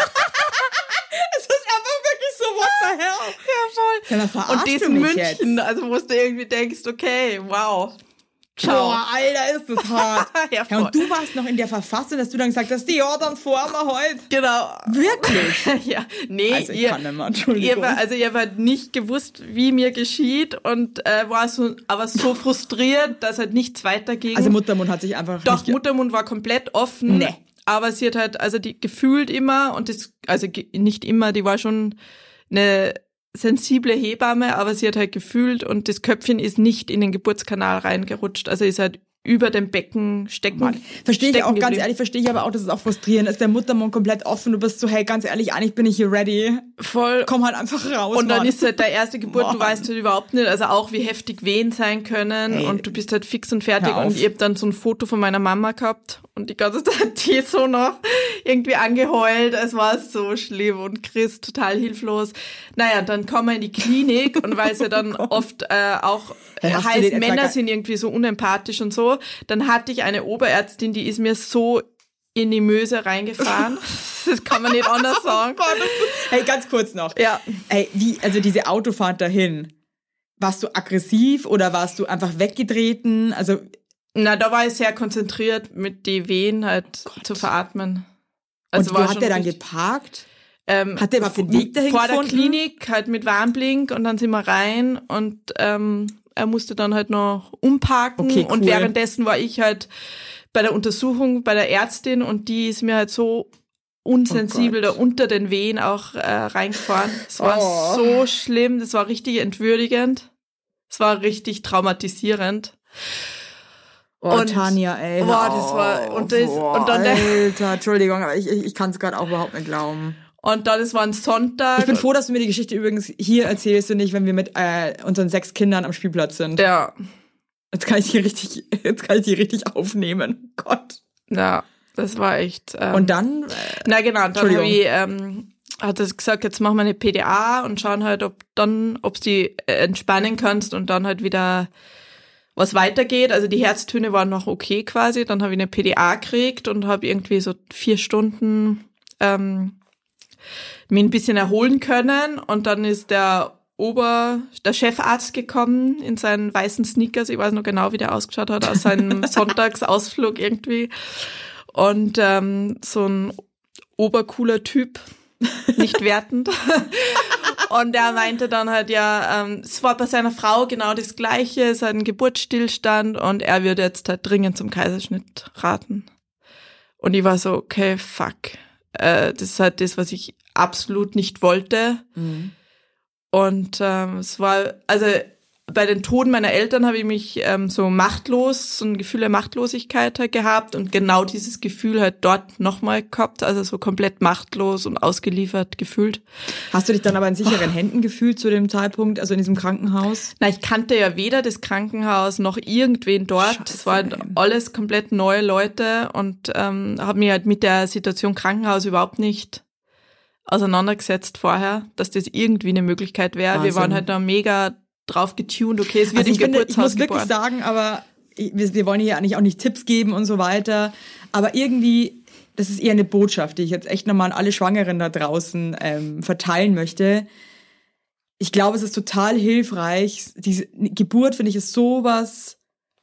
C: Es ist einfach wirklich so, what the hell?
A: Ja, voll.
C: Sag mal, verarschst
A: Und das
C: du
A: in
C: mich
A: München,
C: jetzt?
A: also wo du irgendwie denkst, okay, wow. Ciao.
C: Boah, Alter, ist das hart.
A: Ja,
C: Ja,
A: voll.
C: und du warst noch in der Verfassung, dass du dann gesagt hast, ja, dann fahren wir heute.
A: Genau.
C: Wirklich?
A: Ja, nee,
C: Also ich
A: ihr,
C: kann nicht mehr,
A: ihr
C: Entschuldigung.
A: war, also ihr habt nicht gewusst, wie mir geschieht und äh, war so, aber so frustriert, dass halt nichts weiterging.
C: Also Muttermund hat sich einfach
A: Doch,
C: nicht... ge-
A: Muttermund war komplett offen.
C: Nee.
A: Aber sie hat halt, also die gefühlt immer, und das, also ge- nicht immer, die war schon eine sensible Hebamme, aber sie hat halt gefühlt und das Köpfchen ist nicht in den Geburtskanal reingerutscht. Also ist halt über dem Becken stecken.
C: Mann. Verstehe ich
A: stecken
C: auch ganz
A: geblieben.
C: ehrlich, verstehe ich aber auch, dass es auch frustrierend ist. Der Muttermund komplett offen, du bist so, hey, ganz ehrlich, eigentlich bin ich hier ready.
A: Voll.
C: Komm halt einfach raus,
A: Und dann
C: Mann.
A: ist halt der erste Geburt, du
C: Mann.
A: weißt halt überhaupt nicht, also auch wie heftig Wehen sein können
C: Ey.
A: und du bist halt fix und fertig
C: Hör auf.
A: und ich hab dann so ein Foto von meiner Mama gehabt und die ganze Zeit die so noch irgendwie angeheult, es war so schlimm und Chris total hilflos. Naja, dann kommen wir in die Klinik und weil es ja dann oft äh, auch
C: Hey, hast du
A: heißt,
C: den etwa
A: Männer
C: ge-
A: sind irgendwie so unempathisch und so, dann hatte ich eine Oberärztin, die ist mir so in die Möse reingefahren. Das kann man nicht anders sagen.
C: Hey, ganz kurz noch.
A: Ja.
C: Ey, wie, also diese Autofahrt dahin, warst du aggressiv oder warst du einfach weggetreten? Also,
A: Na, da war ich sehr konzentriert, mit die Wehen halt zu veratmen. Also
C: und wo
A: war
C: hat
A: schon
C: der dann
A: richtig-
C: geparkt?
A: ähm,
C: Hat der überhaupt den Weg dahin
A: vor
C: gefunden?
A: der Klinik, halt mit Warnblink und dann sind wir rein und ähm, er musste dann halt noch umparken
C: Okay,
A: und
C: cool.
A: währenddessen war ich halt bei der Untersuchung bei der Ärztin und die ist mir halt so unsensibel
C: Oh
A: da
C: Gott.
A: unter den Wehen auch äh, reingefahren. Es war
C: Oh.
A: so schlimm, das war richtig entwürdigend. Es war richtig traumatisierend.
C: Oh, und, Tanja, ey.
A: Boah, das war, und das,
C: boah,
A: und dann der,
C: Alter, Entschuldigung, aber ich, ich, ich kann es gerade auch überhaupt nicht glauben.
A: Und dann, es war ein Sonntag.
C: Ich bin froh, dass du mir die Geschichte übrigens hier erzählst und nicht, wenn wir mit äh, unseren sechs Kindern am Spielplatz sind.
A: Ja.
C: Jetzt kann ich die richtig, jetzt kann ich die richtig aufnehmen. Gott.
A: Ja, das war echt. Ähm,
C: und dann? Äh,
A: na genau, dann habe ich, ähm, hat es gesagt, jetzt machen wir eine P D A und schauen halt, ob dann, ob sie entspannen kannst und dann halt wieder was weitergeht. Also die Herztöne waren noch okay quasi. Dann habe ich eine P D A gekriegt und habe irgendwie so vier Stunden ähm, mich ein bisschen erholen können. Und dann ist der Ober, der Chefarzt gekommen in seinen weißen Sneakers. Ich weiß noch genau, wie der ausgeschaut hat, aus seinem Sonntagsausflug irgendwie. Und ähm, so ein obercooler Typ, nicht wertend. Und er meinte dann halt, ja, ähm, es war bei seiner Frau genau das Gleiche, es hat einen Geburtsstillstand und er würde jetzt halt dringend zum Kaiserschnitt raten. Und ich war so, okay, fuck. Äh, das ist halt das, was ich absolut nicht wollte. Mhm. Und ähm, es war, also bei den Toten meiner Eltern habe ich mich ähm, so machtlos, so ein Gefühl der Machtlosigkeit halt gehabt und genau dieses Gefühl halt dort nochmal gehabt, also so komplett machtlos und ausgeliefert gefühlt.
C: Hast du dich dann aber in sicheren Händen gefühlt zu dem Zeitpunkt, also in diesem Krankenhaus?
A: Na, ich kannte ja weder das Krankenhaus noch irgendwen dort. Es waren halt alles komplett neue Leute und ähm, habe mich halt mit der Situation Krankenhaus überhaupt nicht auseinandergesetzt vorher, dass das irgendwie eine Möglichkeit wäre. Wir waren halt da mega drauf getuned, okay, es wird
C: also
A: im
C: ich finde,
A: Geburtshaus
C: ich muss
A: geboren.
C: wirklich sagen, aber wir, wir wollen hier eigentlich auch nicht Tipps geben und so weiter, aber irgendwie, das ist eher eine Botschaft, die ich jetzt echt nochmal an alle Schwangeren da draußen ähm, verteilen möchte. Ich glaube, es ist total hilfreich. Diese Geburt, finde ich, ist sowas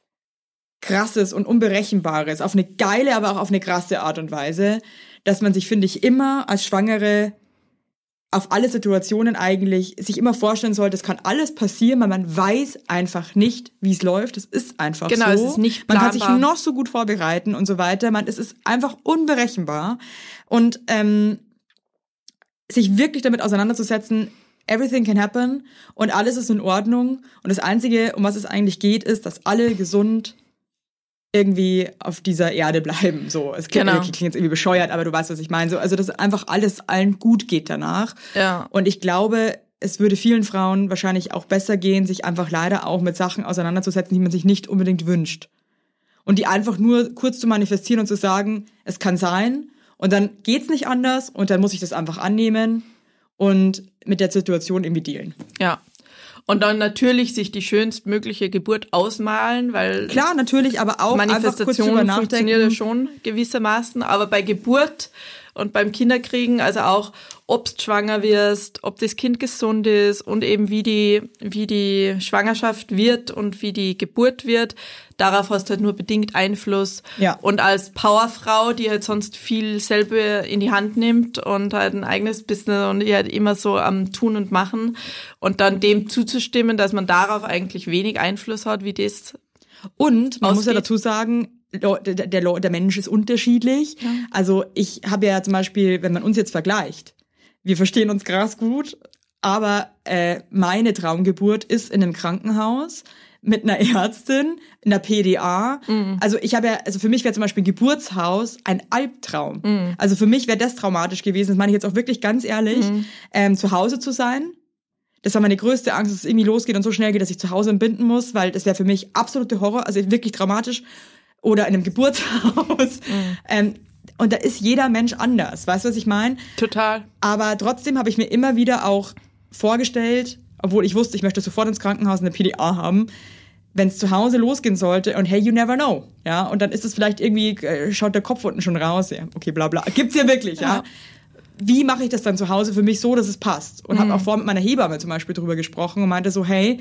C: Krasses und Unberechenbares, auf eine geile, aber auch auf eine krasse Art und Weise, dass man sich, finde ich, immer als Schwangere auf alle Situationen eigentlich sich immer vorstellen sollte, es kann alles passieren, weil man weiß einfach nicht, wie es läuft. Es ist einfach
A: genau,
C: so.
A: Es ist nicht
C: man
A: planbar.
C: kann sich noch so gut vorbereiten und so weiter. Man, es ist einfach unberechenbar. Und ähm, sich wirklich damit auseinanderzusetzen, everything can happen und alles ist in Ordnung. Und das Einzige, um was es eigentlich geht, ist, dass alle gesund irgendwie auf dieser Erde bleiben. So, es klingt,
A: genau.
C: klingt jetzt irgendwie bescheuert, aber du weißt, was ich meine. So, also, dass einfach alles allen gut geht danach.
A: Ja.
C: Und ich glaube, es würde vielen Frauen wahrscheinlich auch besser gehen, sich einfach leider auch mit Sachen auseinanderzusetzen, die man sich nicht unbedingt wünscht. Und die einfach nur kurz zu manifestieren und zu sagen, es kann sein. Und dann geht's nicht anders und dann muss ich das einfach annehmen und mit der Situation irgendwie dealen.
A: Ja. Und dann natürlich sich die schönstmögliche Geburt ausmalen, weil
C: klar, natürlich, aber auch
A: Manifestation funktioniert ja schon gewissermaßen, aber bei Geburt und beim Kinderkriegen, also auch ob du schwanger wirst, ob das Kind gesund ist und eben wie die wie die Schwangerschaft wird und wie die Geburt wird, darauf hast du halt nur bedingt Einfluss.
C: Ja.
A: Und als Powerfrau, die halt sonst viel selber in die Hand nimmt und halt ein eigenes Business und die halt immer so am Tun und Machen und dann dem zuzustimmen, dass man darauf eigentlich wenig Einfluss hat, wie das
C: und man
A: ausgeht.
C: muss ja dazu sagen, der, der, der Mensch ist unterschiedlich. Ja. Also ich habe ja zum Beispiel, wenn man uns jetzt vergleicht, wir verstehen uns krass gut, aber äh, meine Traumgeburt ist in einem Krankenhaus mit einer Ärztin, in der P D A. Mhm. Also ich habe ja, also für mich wäre zum Beispiel ein Geburtshaus ein Albtraum. Mhm. Also für mich wäre das traumatisch gewesen, das meine ich jetzt auch wirklich ganz ehrlich, mhm. ähm, zu Hause zu sein. Das war meine größte Angst, dass es irgendwie losgeht und so schnell geht, dass ich zu Hause entbinden muss, weil das wäre für mich absolute Horror, also wirklich traumatisch. Oder in einem Geburtshaus. Mhm. Ähm, und da ist jeder Mensch anders. Weißt du, was ich meine?
A: Total.
C: Aber trotzdem habe ich mir immer wieder auch vorgestellt, obwohl ich wusste, ich möchte sofort ins Krankenhaus eine P D A haben, wenn es zu Hause losgehen sollte und hey, you never know. Ja, und dann ist es vielleicht irgendwie, äh, schaut der Kopf unten schon raus. Ja, okay, bla bla. Gibt's ja wirklich, ja. ja. Wie mache ich das dann zu Hause für mich so, dass es passt? Und mhm. habe auch vorher mit meiner Hebamme zum Beispiel drüber gesprochen und meinte so, hey,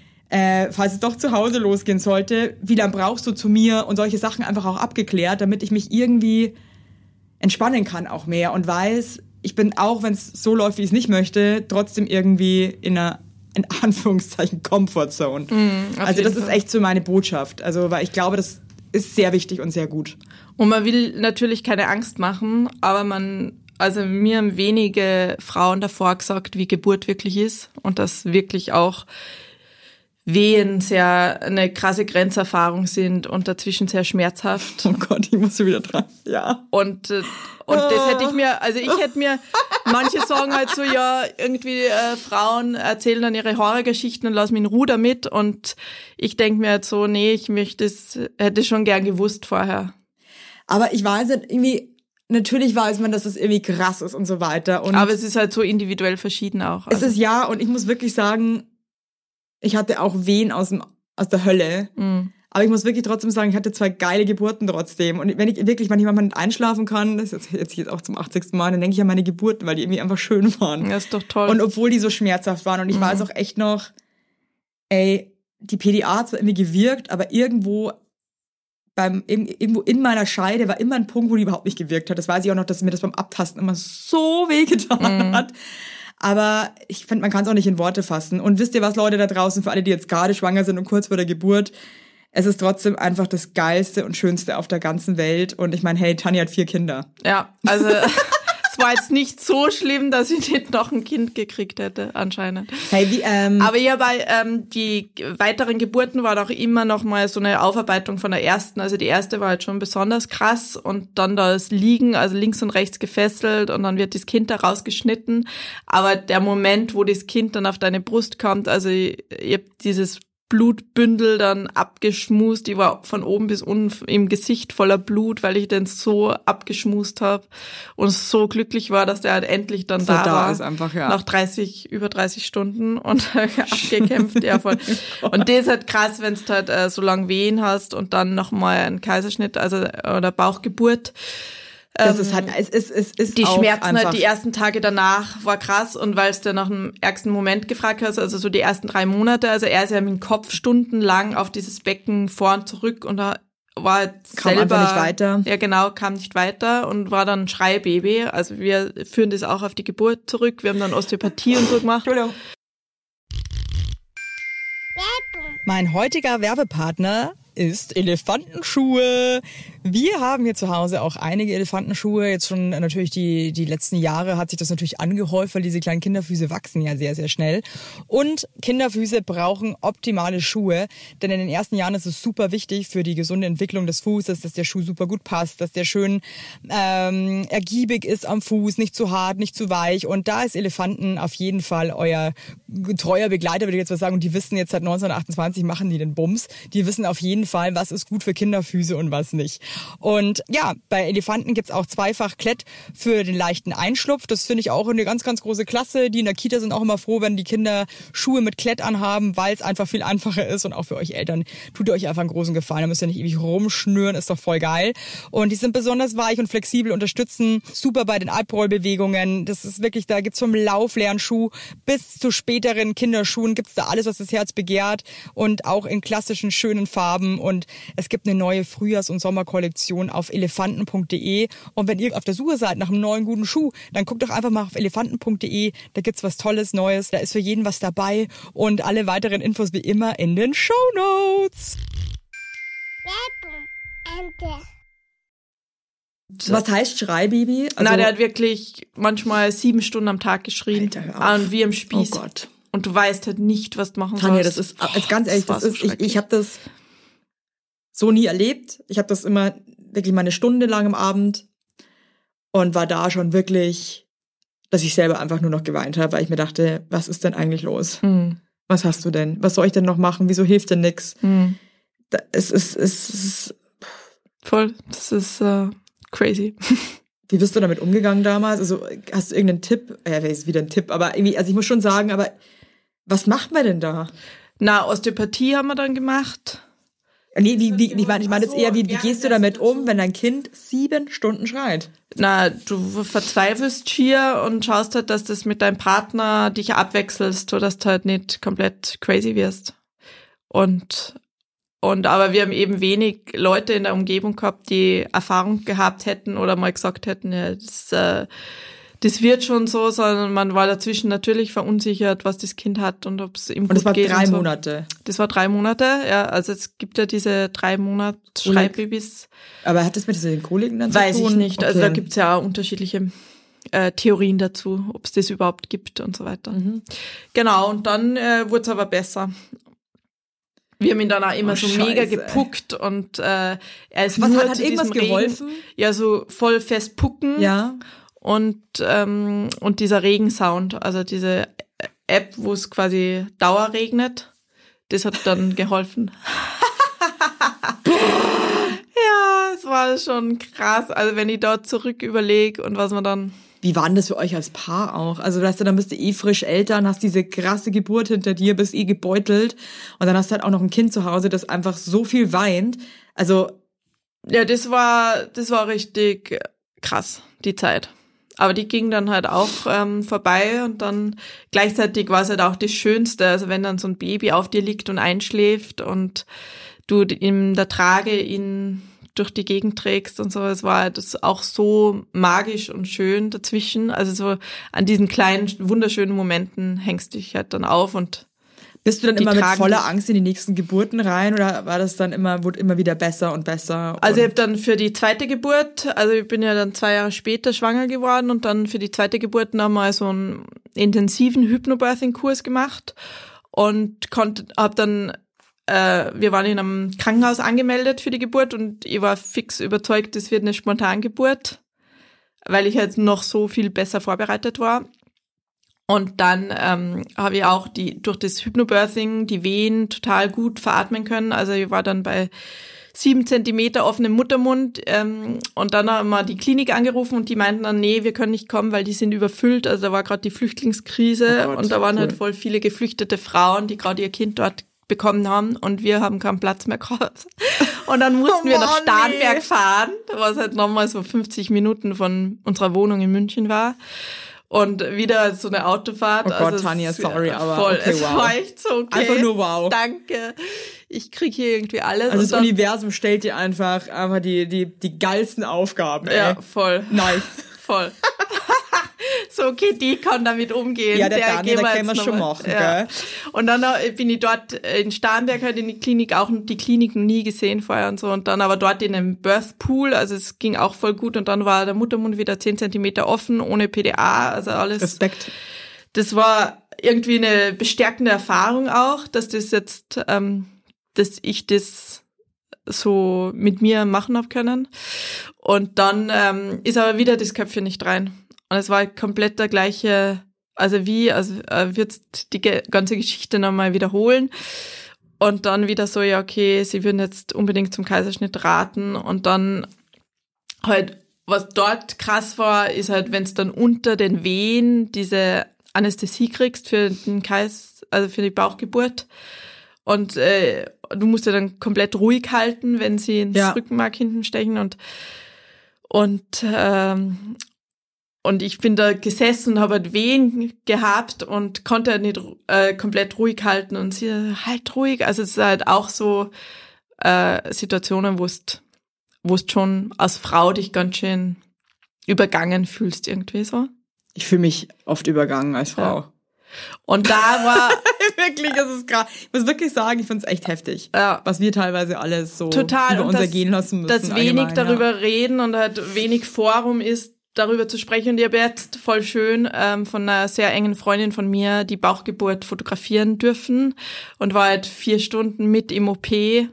C: Äh, falls es doch zu Hause losgehen sollte, wie lange brauchst du zu mir und solche Sachen einfach auch abgeklärt, damit ich mich irgendwie entspannen kann auch mehr und weiß, ich bin auch, wenn es so läuft, wie ich es nicht möchte, trotzdem irgendwie in einer, in Anführungszeichen, Comfortzone. Mm, also das Fall. Ist echt so meine Botschaft, also weil ich glaube, das ist sehr wichtig und sehr gut.
A: Und man will natürlich keine Angst machen, aber man, also mir haben wenige Frauen davor gesagt, wie Geburt wirklich ist und das wirklich auch Wehen sehr eine krasse Grenzerfahrung sind und dazwischen sehr schmerzhaft.
C: Oh Gott, ich muss wieder dran. Ja.
A: Und, äh, und oh. das hätte ich mir, also ich hätte mir, manche sagen halt so, ja, irgendwie äh, Frauen erzählen dann ihre Horrorgeschichten und lassen mich in Ruhe damit. Und ich denke mir halt so, nee, ich möchte es, hätte schon gern gewusst vorher.
C: Aber ich weiß nicht, irgendwie, natürlich weiß man, dass es irgendwie krass ist und so weiter. Und
A: aber es ist halt so individuell verschieden auch.
C: Also. Es ist ja, und ich muss wirklich sagen, ich hatte auch Wehen aus dem aus der Hölle. Mhm. Aber ich muss wirklich trotzdem sagen, ich hatte zwei geile Geburten trotzdem. Und wenn ich wirklich manchmal nicht einschlafen kann, das ist jetzt, jetzt auch zum achtzigsten Mal, dann denke ich an meine Geburten, weil die irgendwie einfach schön waren.
A: Das ist doch toll.
C: Und obwohl die so schmerzhaft waren. Und ich mhm. weiß auch echt noch, ey, die P D A hat zwar irgendwie gewirkt, aber irgendwo beim irgendwo in meiner Scheide war immer ein Punkt, wo die überhaupt nicht gewirkt hat. Das weiß ich auch noch, dass mir das beim Abtasten immer so wehgetan mhm. hat. Aber ich finde, man kann es auch nicht in Worte fassen. Und wisst ihr was, Leute da draußen, für alle, die jetzt gerade schwanger sind und kurz vor der Geburt, es ist trotzdem einfach das Geilste und Schönste auf der ganzen Welt. Und ich meine, hey, Tanja hat vier Kinder.
A: Ja, also es war jetzt nicht so schlimm, dass ich nicht noch ein Kind gekriegt hätte, anscheinend.
C: Hey, wie, ähm,
A: Aber ja, bei ähm, die weiteren Geburten war auch immer noch mal so eine Aufarbeitung von der ersten. Also die erste war halt schon besonders krass und dann das Liegen, also links und rechts gefesselt und dann wird das Kind da rausgeschnitten. Aber der Moment, wo das Kind dann auf deine Brust kommt, also ich, ich hab dieses Blutbündel dann abgeschmust. Ich war von oben bis unten im Gesicht voller Blut, weil ich den so abgeschmust habe und so glücklich war, dass der halt endlich dann
C: so
A: da,
C: da
A: war.
C: Ist einfach, ja.
A: Nach dreißig, über dreißig Stunden und abgekämpft. Ja, voll. Und das ist halt krass, wenn du halt äh, so lang Wehen hast und dann nochmal einen Kaiserschnitt, also oder Bauchgeburt.
C: Das ist halt, es ist, es ist
A: die
C: auch
A: Schmerzen
C: einfach
A: halt die ersten Tage danach war krass und weil es dir nach dem ärgsten Moment gefragt hast, also so die ersten drei Monate, also er ist ja mit dem Kopf stundenlang auf dieses Becken vor und zurück und da war halt
C: kam
A: selber,
C: einfach nicht weiter.
A: Ja genau, kam nicht weiter und war dann Schreibaby, also wir führen das auch auf die Geburt zurück, wir haben dann Osteopathie und so gemacht.
C: Mein heutiger Werbepartner ist Elefantenschuhe. Wir haben hier zu Hause auch einige Elefantenschuhe. Jetzt schon natürlich die die letzten Jahre hat sich das natürlich angehäuft, weil diese kleinen Kinderfüße wachsen ja sehr, sehr schnell. Und Kinderfüße brauchen optimale Schuhe, denn in den ersten Jahren ist es super wichtig für die gesunde Entwicklung des Fußes, dass der Schuh super gut passt, dass der schön ähm, ergiebig ist am Fuß, nicht zu hart, nicht zu weich. Und da ist Elefanten auf jeden Fall euer treuer Begleiter, würde ich jetzt mal sagen. Und die wissen jetzt seit neunzehnhundertachtundzwanzig, machen die den Bums. Die wissen auf jeden Fall, was ist gut für Kinderfüße und was nicht. Und ja, bei Elefanten gibt's auch zweifach Klett für den leichten Einschlupf. Das finde ich auch eine ganz, ganz große Klasse. Die in der Kita sind auch immer froh, wenn die Kinder Schuhe mit Klett anhaben, weil es einfach viel einfacher ist. Und auch für euch Eltern tut ihr euch einfach einen großen Gefallen. Da müsst ihr nicht ewig rumschnüren, ist doch voll geil. Und die sind besonders weich und flexibel, unterstützen super bei den Albrollbewegungen. Das ist wirklich, da gibt's vom Lauflernschuh bis zu späteren Kinderschuhen gibt's da alles, was das Herz begehrt. Und auch in klassischen, schönen Farben. Und es gibt eine neue Frühjahrs- und Sommerkollektion auf elefanten punkt de. Und wenn ihr auf der Suche seid nach einem neuen guten Schuh, dann guckt doch einfach mal auf elefanten punkt de. Da gibt's was Tolles, Neues. Da ist für jeden was dabei. Und alle weiteren Infos wie immer in den Shownotes. Was heißt Schreibaby? Also
A: Na, der hat wirklich manchmal sieben Stunden am Tag geschrien.
C: Alter,
A: und wie im Spieß.
C: Oh Gott.
A: Und du weißt halt nicht, was du machen
C: Tanja,
A: sollst.
C: das ist, also ganz ehrlich, das,
A: das
C: ist, ich, ich habe das so nie erlebt. Ich habe das immer wirklich mal eine Stunde lang am Abend und war da schon wirklich, dass ich selber einfach nur noch geweint habe, weil ich mir dachte, was ist denn eigentlich los?
A: Mhm.
C: Was hast du denn? Was soll ich denn noch machen? Wieso hilft denn nix?
A: Mhm.
C: Da, es ist, es ist
A: voll, das ist uh, crazy.
C: Wie bist du damit umgegangen damals? Also hast du irgendeinen Tipp? Ja, ist wieder ein Tipp, aber irgendwie, also ich muss schon sagen, aber was macht man denn da?
A: Na, Osteopathie haben wir dann gemacht.
C: Nee, wie, wie, ich meine ich meine jetzt eher, wie, wie gehst du damit um, wenn dein Kind sieben Stunden schreit?
A: Na, du verzweifelst schier und schaust halt, dass das mit deinem Partner dich abwechselst, sodass du halt nicht komplett crazy wirst. Und, und, aber wir haben eben wenig Leute in der Umgebung gehabt, die Erfahrung gehabt hätten oder mal gesagt hätten, ja, das, äh, das wird schon so, sondern man war dazwischen natürlich verunsichert, was das Kind hat und ob es ihm gut geht.
C: Und das war drei
A: so.
C: Monate?
A: Das war drei Monate, ja. Also es gibt ja diese drei Monat Schreibbabys.
C: Aber hat das mit den Koliken dann zu
A: Weiß
C: tun?
A: ich nicht.
C: Okay.
A: Also da gibt's ja auch unterschiedliche äh, Theorien dazu, ob es das überhaupt gibt und so weiter.
C: Mhm.
A: Genau, und dann äh, wurde es aber besser. Wir haben ihn dann auch immer
C: Oh,
A: so
C: Scheiße.
A: mega gepuckt und äh, er ist
C: Was
A: nur
C: hat, hat
A: zu
C: irgendwas
A: diesem
C: geholfen?
A: Regen, ja, so voll fest pucken
C: Ja.
A: und ähm, und dieser Regensound, also diese App, wo es quasi dauerregnet, das hat dann geholfen. Ja, es war schon krass, also wenn ich da zurück überlege und was man dann...
C: Wie war denn das für euch als Paar auch? Also, weißt du, dann bist du eh frisch Eltern, hast diese krasse Geburt hinter dir, bist eh gebeutelt und dann hast du halt auch noch ein Kind zu Hause, das einfach so viel weint. Also,
A: Ja, das war, das war richtig krass, die Zeit. Aber die ging dann halt auch ähm, vorbei und dann gleichzeitig war es halt auch das Schönste, also wenn dann so ein Baby auf dir liegt und einschläft und du in der Trage ihn durch die Gegend trägst und so, es war halt das auch so magisch und schön dazwischen. Also so an diesen kleinen, wunderschönen Momenten hängst du dich halt dann auf und
C: bist du dann
A: die
C: immer mit
A: tragen
C: voller
A: dich.
C: Angst in die nächsten Geburten rein oder war das dann immer, wurde immer wieder besser und besser?
A: Also ich
C: und
A: habe dann für die zweite Geburt, also ich bin ja dann zwei Jahre später schwanger geworden und dann für die zweite Geburt nochmal so einen intensiven Hypnobirthing-Kurs gemacht und konnte, hab dann, äh, wir waren in einem Krankenhaus angemeldet für die Geburt und ich war fix überzeugt, es wird eine Spontangeburt, weil ich jetzt noch so viel besser vorbereitet war. Und dann ähm, habe ich auch die durch das Hypnobirthing die Wehen total gut veratmen können. Also ich war dann bei sieben Zentimeter offenem Muttermund ähm, und dann haben wir die Klinik angerufen und die meinten dann, nee, wir können nicht kommen, weil die sind überfüllt. Also da war gerade die Flüchtlingskrise
C: Oh Gott,
A: und da waren
C: cool.
A: halt voll viele geflüchtete Frauen, die gerade ihr Kind dort bekommen haben und wir haben keinen Platz mehr gehabt. Und dann mussten
C: Oh
A: wir nach
C: Mann,
A: Starnberg
C: nee.
A: fahren, was halt nochmal so fünfzig Minuten von unserer Wohnung in München war. Und wieder so eine Autofahrt.
C: Oh Gott,
A: also es-
C: Tanja, sorry, aber
A: voll,
C: okay,
A: es
C: wow.
A: war echt so okay.
C: Einfach nur wow.
A: Danke. Ich krieg hier irgendwie alles.
C: Also
A: und
C: das
A: dann,
C: Universum stellt dir einfach einfach die die die geilsten Aufgaben. Ey.
A: ja, voll,
C: Nice.
A: voll. So, okay, die kann damit umgehen.
C: Ja, der Daniel,
A: gehen
C: da
A: wir
C: können wir
A: jetzt
C: schon
A: noch mal-
C: machen,
A: ja.
C: gell?
A: Und dann äh, bin ich dort in Starnberg halt in die Klinik, auch die Klinik noch nie gesehen vorher und so. Und dann aber dort in einem Birthpool, also es ging auch voll gut. Und dann war der Muttermund wieder zehn Zentimeter offen, ohne P D A, also alles.
C: Respekt.
A: Das war irgendwie eine bestärkende Erfahrung auch, dass das jetzt, ähm, dass ich das so mit mir machen habe können. Und dann ähm, ist aber wieder das Köpfchen nicht rein. Und es war komplett der gleiche, also wie, also äh, wird's die ge- ganze Geschichte nochmal wiederholen. Und dann wieder so, ja, okay, sie würden jetzt unbedingt zum Kaiserschnitt raten. Und dann halt, was dort krass war, ist halt, wenn es dann unter den Wehen diese Anästhesie kriegst für den Kais, also für die Bauchgeburt. Und äh, du musst ja dann komplett ruhig halten, wenn sie ins
C: Ja.
A: Rückenmark hinten stechen. Und und ähm, und ich bin da gesessen und habe halt Wehen gehabt und konnte halt nicht äh, komplett ruhig halten. Und sie halt ruhig. Also es ist halt auch so äh, Situationen, wo es wo es schon als Frau dich ganz schön übergangen fühlst irgendwie so.
C: Ich fühle mich oft übergangen als Frau.
A: Ja. Und da war
C: Wirklich, das ist krass. Ich muss wirklich sagen, ich finde es echt heftig,
A: ja,
C: was wir teilweise alles so
A: total
C: über
A: und
C: uns
A: das,
C: ergehen lassen müssen.
A: dass wenig
C: allgemein,
A: darüber
C: ja.
A: reden und halt wenig Forum ist, darüber zu sprechen. Und ich habe jetzt voll schön ähm, von einer sehr engen Freundin von mir die Bauchgeburt fotografieren dürfen und war halt vier Stunden mit im O P,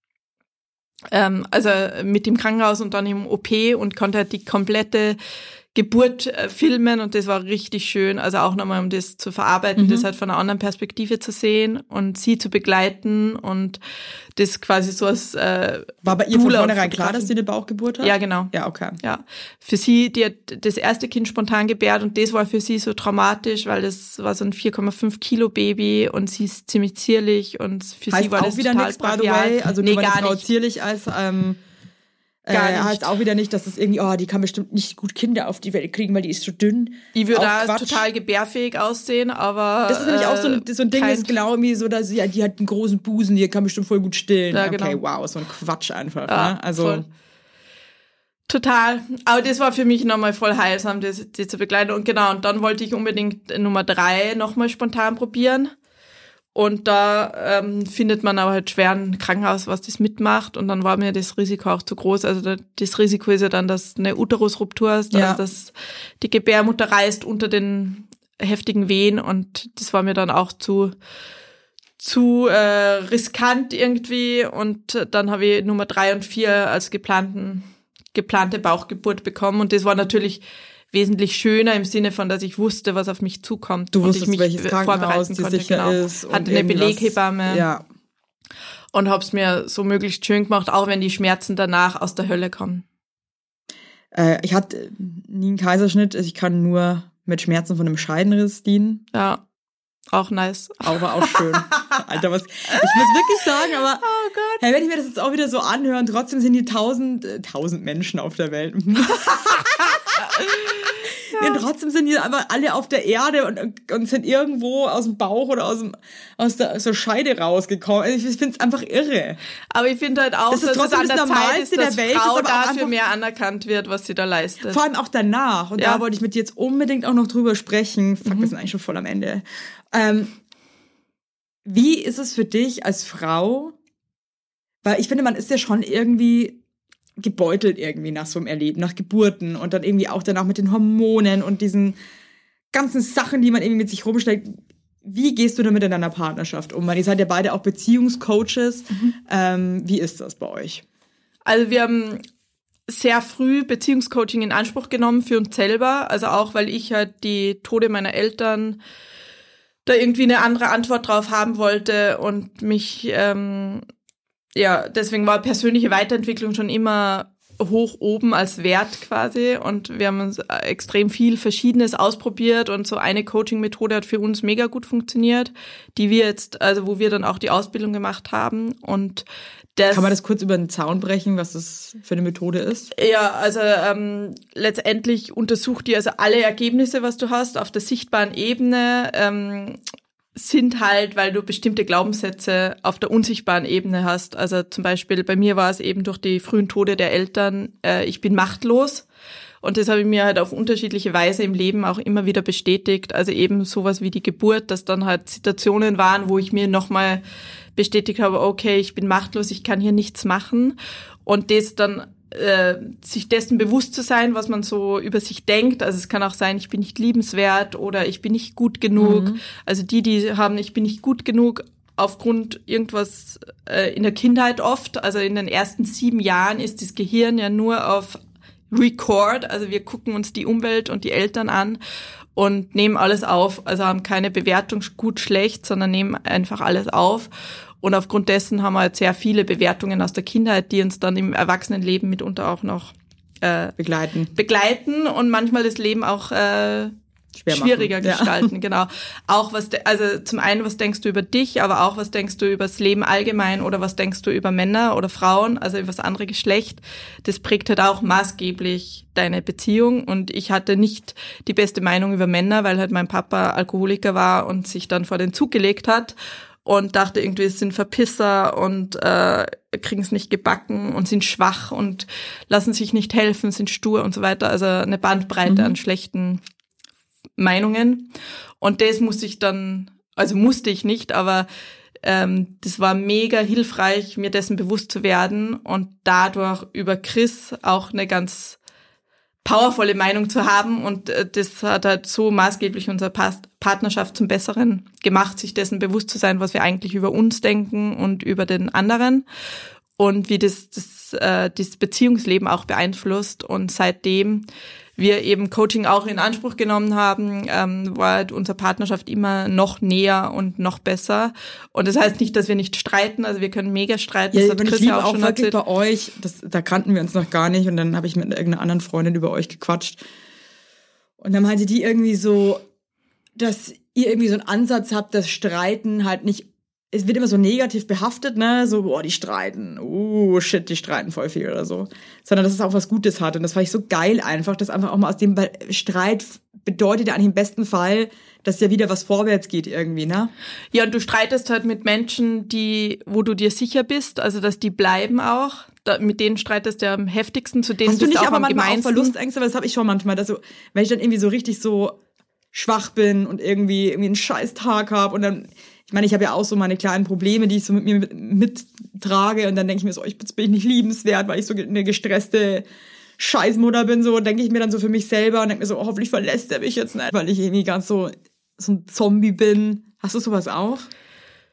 A: ähm, also mit im Krankenhaus und dann im O P und konnte halt die komplette Geburt äh, filmen und das war richtig schön, also auch nochmal, um das zu verarbeiten,
C: Mhm.
A: das halt von einer anderen Perspektive zu sehen und sie zu begleiten und das quasi so als äh,
C: War bei ihr von
A: Doula und
C: vornherein klar,
A: Fotografin.
C: dass sie eine Bauchgeburt hat?
A: Ja, genau.
C: Ja, okay.
A: Ja, für sie, die hat das erste Kind spontan gebärt und das war für sie so traumatisch, weil das war so ein vier Komma fünf Kilo Baby und sie ist ziemlich zierlich und für
C: Heißt
A: sie war
C: auch
A: das
C: wieder
A: total
C: nichts, by the
A: brachial.
C: way. Also
A: nee,
C: nur weil
A: gar
C: eine Frau
A: nicht.
C: zierlich als ähm,
A: Gar
C: äh,
A: nicht.
C: heißt auch wieder nicht, dass es irgendwie, oh, die kann bestimmt nicht gut Kinder auf die Welt kriegen, weil die ist so dünn.
A: Ich würde
C: Auch
A: da
C: Quatsch.
A: total gebärfähig aussehen, aber
C: Das ist nämlich auch so ein,
A: äh,
C: so ein Ding,
A: kein-
C: das ist genau irgendwie so, dass sie, ja, die hat einen großen Busen, die kann bestimmt voll gut stillen.
A: Ja,
C: Okay,
A: genau.
C: wow, so ein Quatsch einfach.
A: Ja,
C: ne? Also
A: voll. Total. Aber das war für mich nochmal voll heilsam, das, die zu begleiten. Und genau, und dann wollte ich unbedingt Nummer drei nochmal spontan probieren. Und da ähm, findet man aber halt schwer ein Krankenhaus, was das mitmacht. Und dann war mir das Risiko auch zu groß. Also da, das Risiko ist ja dann, dass eine Uterusruptur hast,
C: Ja.
A: also dass die Gebärmutter reißt unter den heftigen Wehen. Und das war mir dann auch zu zu äh, riskant irgendwie und dann habe ich Nummer drei und vier als geplanten, geplante Bauchgeburt bekommen und das war natürlich wesentlich schöner im Sinne von, dass ich wusste, was auf mich zukommt.
C: Du
A: und
C: wusstest,
A: ich mich
C: welches Krankenhaus
A: vorbereiten
C: die
A: konnte.
C: sicher
A: Genau.
C: ist.
A: Hatte eine Beleghebamme
C: Ja.
A: und habe es mir so möglichst schön gemacht, auch wenn die Schmerzen danach aus der Hölle kommen.
C: Äh, ich hatte nie einen Kaiserschnitt, ich kann nur mit Schmerzen von einem Scheidenriss dienen.
A: Ja, auch nice.
C: Aber auch schön. Alter, was, ich muss wirklich sagen, aber
A: Oh Gott.
C: hey, wenn ich mir das jetzt auch wieder so anhöre, und trotzdem sind die tausend, äh, tausend Menschen auf der Welt. Ja. Und trotzdem sind die einfach alle auf der Erde und, und sind irgendwo aus dem Bauch oder aus, dem, aus, der, aus der Scheide rausgekommen. Ich finde es einfach irre.
A: Aber ich finde halt auch,
C: das ist
A: dass es an der
C: das
A: Zeit ist, dass
C: der Welt,
A: Frau
C: ist aber
A: dafür mehr anerkannt wird, was sie da leistet.
C: Vor allem auch danach. Und
A: ja.
C: da wollte ich mit dir jetzt unbedingt auch noch drüber sprechen. Fuck, mhm. wir sind eigentlich schon voll am Ende. Ähm, wie ist es für dich als Frau? Weil ich finde, man ist ja schon irgendwie gebeutelt irgendwie nach so einem Erleben, nach Geburten und dann irgendwie auch danach mit den Hormonen und diesen ganzen Sachen, die man irgendwie mit sich rumschlägt. Wie gehst du damit in deiner Partnerschaft um? Weil ihr seid ja beide auch Beziehungscoaches. Mhm. Ähm, wie ist das bei euch?
A: Also wir haben sehr früh Beziehungscoaching in Anspruch genommen für uns selber. Also auch, weil ich halt die Tode meiner Eltern da irgendwie eine andere Antwort drauf haben wollte und mich... Ähm, Ja, deswegen war persönliche Weiterentwicklung schon immer hoch oben als Wert quasi und wir haben uns extrem viel Verschiedenes ausprobiert und so eine Coaching-Methode hat für uns mega gut funktioniert, die wir jetzt, also wo wir dann auch die Ausbildung gemacht haben und das...
C: Kann man das kurz über den Zaun brechen, was das für eine Methode ist?
A: Ja, also ähm, letztendlich untersucht die also alle Ergebnisse, was du hast, auf der sichtbaren Ebene, ähm, sind halt, weil du bestimmte Glaubenssätze auf der unsichtbaren Ebene hast. Also zum Beispiel bei mir war es eben durch die frühen Tode der Eltern, äh, ich bin machtlos. Und das habe ich mir halt auf unterschiedliche Weise im Leben auch immer wieder bestätigt. Also eben sowas wie die Geburt, dass dann halt Situationen waren, wo ich mir nochmal bestätigt habe, okay, ich bin machtlos, ich kann hier nichts machen. Und das dann äh, sich dessen bewusst zu sein, was man so über sich denkt. Also es kann auch sein, ich bin nicht liebenswert oder ich bin nicht gut genug. Mhm. Also die, die haben, ich bin nicht gut genug aufgrund irgendwas äh, in der Kindheit oft. Also in den ersten sieben Jahren ist das Gehirn ja nur auf Record. Also wir gucken uns die Umwelt und die Eltern an und nehmen alles auf. Also haben keine Bewertung gut, schlecht, sondern nehmen einfach alles auf. Und aufgrund dessen haben wir halt sehr viele Bewertungen aus der Kindheit, die uns dann im Erwachsenenleben mitunter auch noch äh,
C: begleiten.
A: begleiten und manchmal das Leben auch äh,
C: Schwer
A: schwieriger
C: machen.
A: gestalten.
C: Ja.
A: Genau. Auch was, de- also zum einen, was denkst du über dich, aber auch was denkst du über das Leben allgemein oder was denkst du über Männer oder Frauen, also über das andere Geschlecht. Das prägt halt auch maßgeblich deine Beziehung. Und ich hatte nicht die beste Meinung über Männer, weil halt mein Papa Alkoholiker war und sich dann vor den Zug gelegt hat. Und dachte irgendwie, es sind Verpisser und äh, kriegen es nicht gebacken und sind schwach und lassen sich nicht helfen, sind stur und so weiter. Also eine Bandbreite mhm. an schlechten Meinungen. Und das musste ich dann, also musste ich nicht, aber ähm, das war mega hilfreich, mir dessen bewusst zu werden und dadurch über Chris auch eine ganz powervolle Meinung zu haben und äh, das hat halt so maßgeblich unsere Pas- Partnerschaft zum Besseren gemacht, sich dessen bewusst zu sein, was wir eigentlich über uns denken und über den anderen und wie das das, äh, das Beziehungsleben auch beeinflusst. Und seitdem wir eben Coaching auch in Anspruch genommen haben, ähm, war halt unsere Partnerschaft immer noch näher und noch besser. Und das heißt nicht, dass wir nicht streiten, also wir können mega streiten.
C: Ja,
A: das hat
C: ich
A: Chris
C: liebe
A: ja auch
C: auch
A: schon
C: wirklich
A: erzählt.
C: bei euch, das, da kannten wir uns noch gar nicht und dann habe ich mit irgendeiner anderen Freundin über euch gequatscht und dann meinte die irgendwie so, dass ihr irgendwie so einen Ansatz habt, dass Streiten halt nicht, es wird immer so negativ behaftet, ne, so, boah, die streiten, oh, shit, die streiten voll viel oder so, sondern dass es auch was Gutes hat und das fand ich so geil einfach, dass einfach auch mal aus dem, weil Streit bedeutet ja eigentlich im besten Fall, dass ja wieder was vorwärts geht irgendwie, ne?
A: Ja, und du streitest halt mit Menschen, die, wo du dir sicher bist, also dass die bleiben auch. Da, mit denen streitest du am heftigsten, zu denen
C: Hast du
A: bist
C: nicht
A: du auch
C: aber
A: am
C: manchmal auch
A: gemeinsten.
C: Verlustängste, weil das habe ich schon manchmal, dass so, wenn ich dann irgendwie so richtig so schwach bin und irgendwie irgendwie einen scheiß Tag habe und dann, ich meine, ich habe ja auch so meine kleinen Probleme, die ich so mit mir mit, mittrage und dann denke ich mir so, ich, jetzt bin ich nicht liebenswert, weil ich so eine gestresste Scheißmutter bin, so denke ich mir dann so für mich selber und denke mir so, oh, hoffentlich verlässt er mich jetzt nicht, weil ich irgendwie ganz so so ein Zombie bin. Hast du sowas auch?
A: Äh,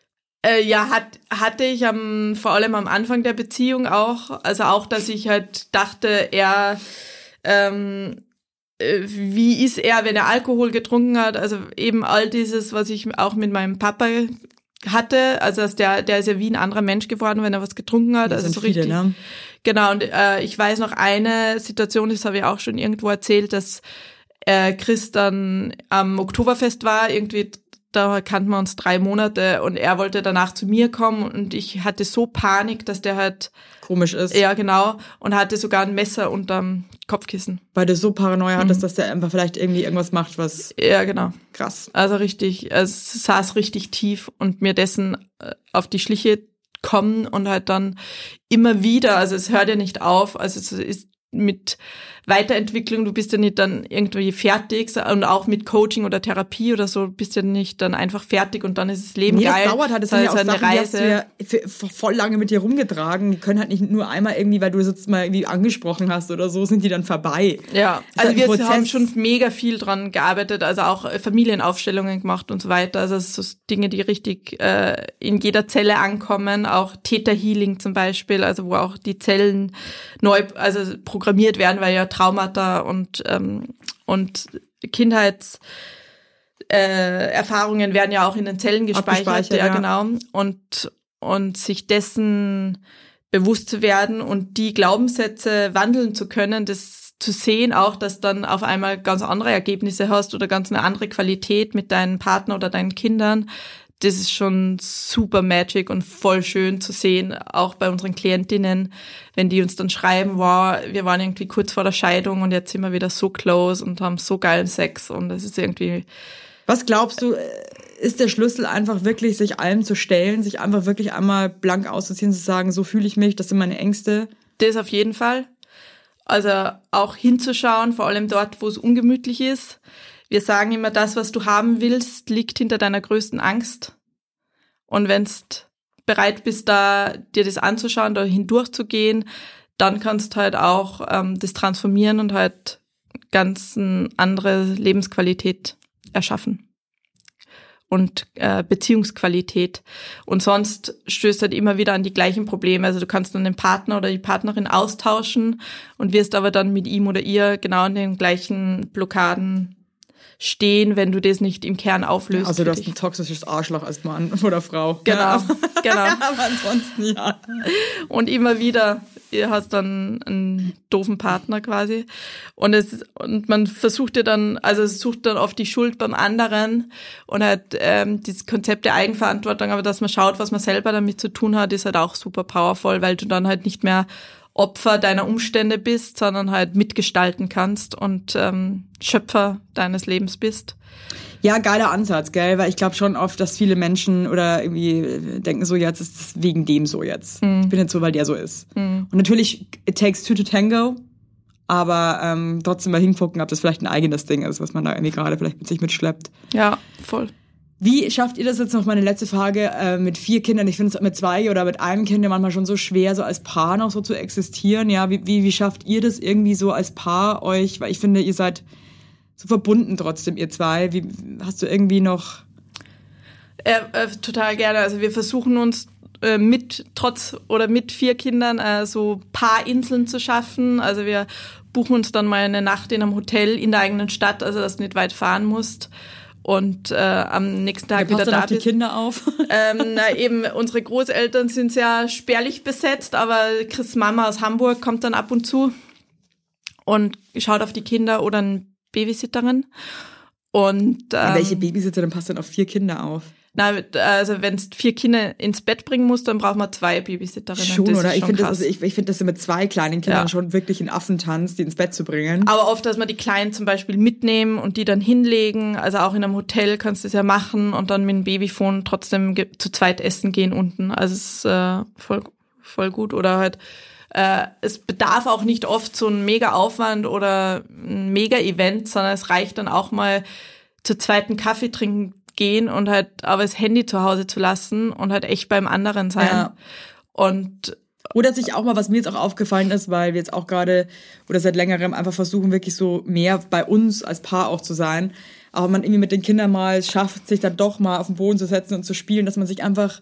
A: Äh, ja, hat, hatte ich am, vor allem am Anfang der Beziehung auch. Also auch, dass ich halt dachte, er, ähm, äh, wie ist er, wenn er Alkohol getrunken hat? Also eben all dieses, was ich auch mit meinem Papa hatte. Also dass der, der ist ja wie ein anderer Mensch geworden, wenn er was getrunken hat.
C: Das
A: also
C: sind
A: so
C: viele,
A: richtig.
C: Ne?
A: Genau, und äh, ich weiß noch eine Situation, das habe ich auch schon irgendwo erzählt, dass äh, Chris dann am Oktoberfest war, irgendwie. Da kannten wir uns drei Monate und er wollte danach zu mir kommen und ich hatte so Panik, dass der halt
C: komisch ist.
A: Ja, genau. Und hatte sogar ein Messer unterm Kopfkissen.
C: Weil du so Paranoia
A: mhm.
C: hattest, dass der einfach vielleicht irgendwie irgendwas macht, was...
A: Ja, genau.
C: Krass.
A: Also richtig, also es saß richtig tief und mir dessen auf die Schliche kommen und halt dann immer wieder, also es hört ja nicht auf, also es ist mit Weiterentwicklung, du bist ja nicht dann irgendwie fertig und auch mit Coaching oder Therapie oder so bist ja nicht dann einfach fertig und dann ist das Leben
C: nee,
A: geil.
C: Das dauert halt, das sind ja auch Sachen, die hast du ja für, für voll lange mit dir rumgetragen, die können halt nicht nur einmal irgendwie, weil du es jetzt mal irgendwie angesprochen hast oder so, sind die dann vorbei.
A: Ja,
C: das
A: also wir
C: Prozess.
A: haben schon mega viel dran gearbeitet, also auch Familienaufstellungen gemacht und so weiter, also so Dinge, die richtig äh, in jeder Zelle ankommen, auch Theta Healing zum Beispiel, also wo auch die Zellen neu, also programmiert werden, weil ja Traumata und ähm, und Kindheitserfahrungen äh, Erfahrungen werden ja auch in den Zellen gespeichert, ja, ja genau, und und sich dessen bewusst zu werden und die Glaubenssätze wandeln zu können, das zu sehen auch, dass dann auf einmal ganz andere Ergebnisse hast oder ganz eine andere Qualität mit deinem Partner oder deinen Kindern. Das ist schon super magic und voll schön zu sehen, auch bei unseren Klientinnen, wenn die uns dann schreiben, wow, wir waren irgendwie kurz vor der Scheidung und jetzt sind wir wieder so close und haben so geilen Sex und das ist irgendwie...
C: Was glaubst du, ist der Schlüssel einfach wirklich, sich allem zu stellen, sich einfach wirklich einmal blank auszuziehen, zu sagen, so fühle ich mich, das sind meine Ängste?
A: Das auf jeden Fall. Also auch hinzuschauen, vor allem dort, wo es ungemütlich ist. Wir sagen immer, das, was du haben willst, liegt hinter deiner größten Angst. Und wenn du bereit bist, da dir das anzuschauen, da hindurchzugehen, dann kannst du halt auch ähm, das transformieren und halt ganz eine andere Lebensqualität erschaffen. Und äh, Beziehungsqualität. Und sonst stößt halt immer wieder an die gleichen Probleme. Also du kannst dann den Partner oder die Partnerin austauschen und wirst aber dann mit ihm oder ihr genau an den gleichen Blockaden stehen, wenn du das nicht im Kern auflöst.
C: Also du hast ein toxisches Arschloch als Mann oder Frau.
A: Genau,
C: ja.
A: genau.
C: Aber ansonsten ja.
A: Und immer wieder, ihr hast dann einen doofen Partner quasi. Und es und man versucht ja dann, also es sucht dann oft die Schuld beim anderen und halt ähm, dieses Konzept der Eigenverantwortung, aber dass man schaut, was man selber damit zu tun hat, ist halt auch super powerful, weil du dann halt nicht mehr Opfer deiner Umstände bist, sondern halt mitgestalten kannst und ähm, Schöpfer deines Lebens bist.
C: Ja, geiler Ansatz, gell, weil ich glaube schon oft, dass viele Menschen oder irgendwie denken so, jetzt ist es wegen dem so jetzt. Mm. Ich bin jetzt so, weil der so ist. Mm. Und natürlich, it takes two to tango, aber ähm, trotzdem mal hingucken, ob das vielleicht ein eigenes Ding ist, was man da irgendwie gerade vielleicht mit sich mitschleppt.
A: Ja, voll.
C: Wie schafft ihr das jetzt noch, meine letzte Frage, äh, mit vier Kindern? Ich finde es mit zwei oder mit einem Kind ja manchmal schon so schwer, so als Paar noch so zu existieren. Ja, wie, wie, wie schafft ihr das irgendwie so als Paar euch? Weil ich finde, ihr seid so verbunden trotzdem, ihr zwei. Wie, hast du irgendwie noch...
A: Äh, äh, total gerne. Also wir versuchen uns äh, mit, trotz oder mit vier Kindern äh, so Paarinseln zu schaffen. Also wir buchen uns dann mal eine Nacht in einem Hotel in der eigenen Stadt, also dass du nicht weit fahren musst. Und äh, am nächsten Tag
C: ja,
A: wieder da
C: bist. Die Kinder auf?
A: ähm, na eben, unsere Großeltern sind sehr spärlich besetzt, aber Chris' Mama aus Hamburg kommt dann ab und zu und schaut auf die Kinder oder eine Babysitterin. Und ähm,
C: ja, welche Babysitterin passt denn auf vier Kinder auf?
A: Na, also wenn du vier Kinder ins Bett bringen musst, dann braucht man zwei Babysitterinnen.
C: Schon,
A: das
C: oder?
A: Schon
C: ich finde das,
A: also
C: ich, ich find das mit zwei kleinen Kindern ja. schon wirklich ein Affentanz, die ins Bett zu bringen.
A: Aber oft, dass man die Kleinen zum Beispiel mitnehmen und die dann hinlegen. Also auch in einem Hotel kannst du das ja machen und dann mit dem Babyphone trotzdem zu zweit essen gehen unten. Also es ist äh, voll, voll gut. Oder halt, äh, es bedarf auch nicht oft so ein Mega-Aufwand oder ein Mega-Event, sondern es reicht dann auch mal zu zweiten Kaffee trinken gehen und halt aber das Handy zu Hause zu lassen und halt echt beim anderen sein. Ja. Und
C: oder sich auch mal, was mir jetzt auch aufgefallen ist, weil wir jetzt auch gerade oder seit längerem einfach versuchen, wirklich so mehr bei uns als Paar auch zu sein, aber man irgendwie mit den Kindern mal schafft, sich dann doch mal auf den Boden zu setzen und zu spielen, dass man sich einfach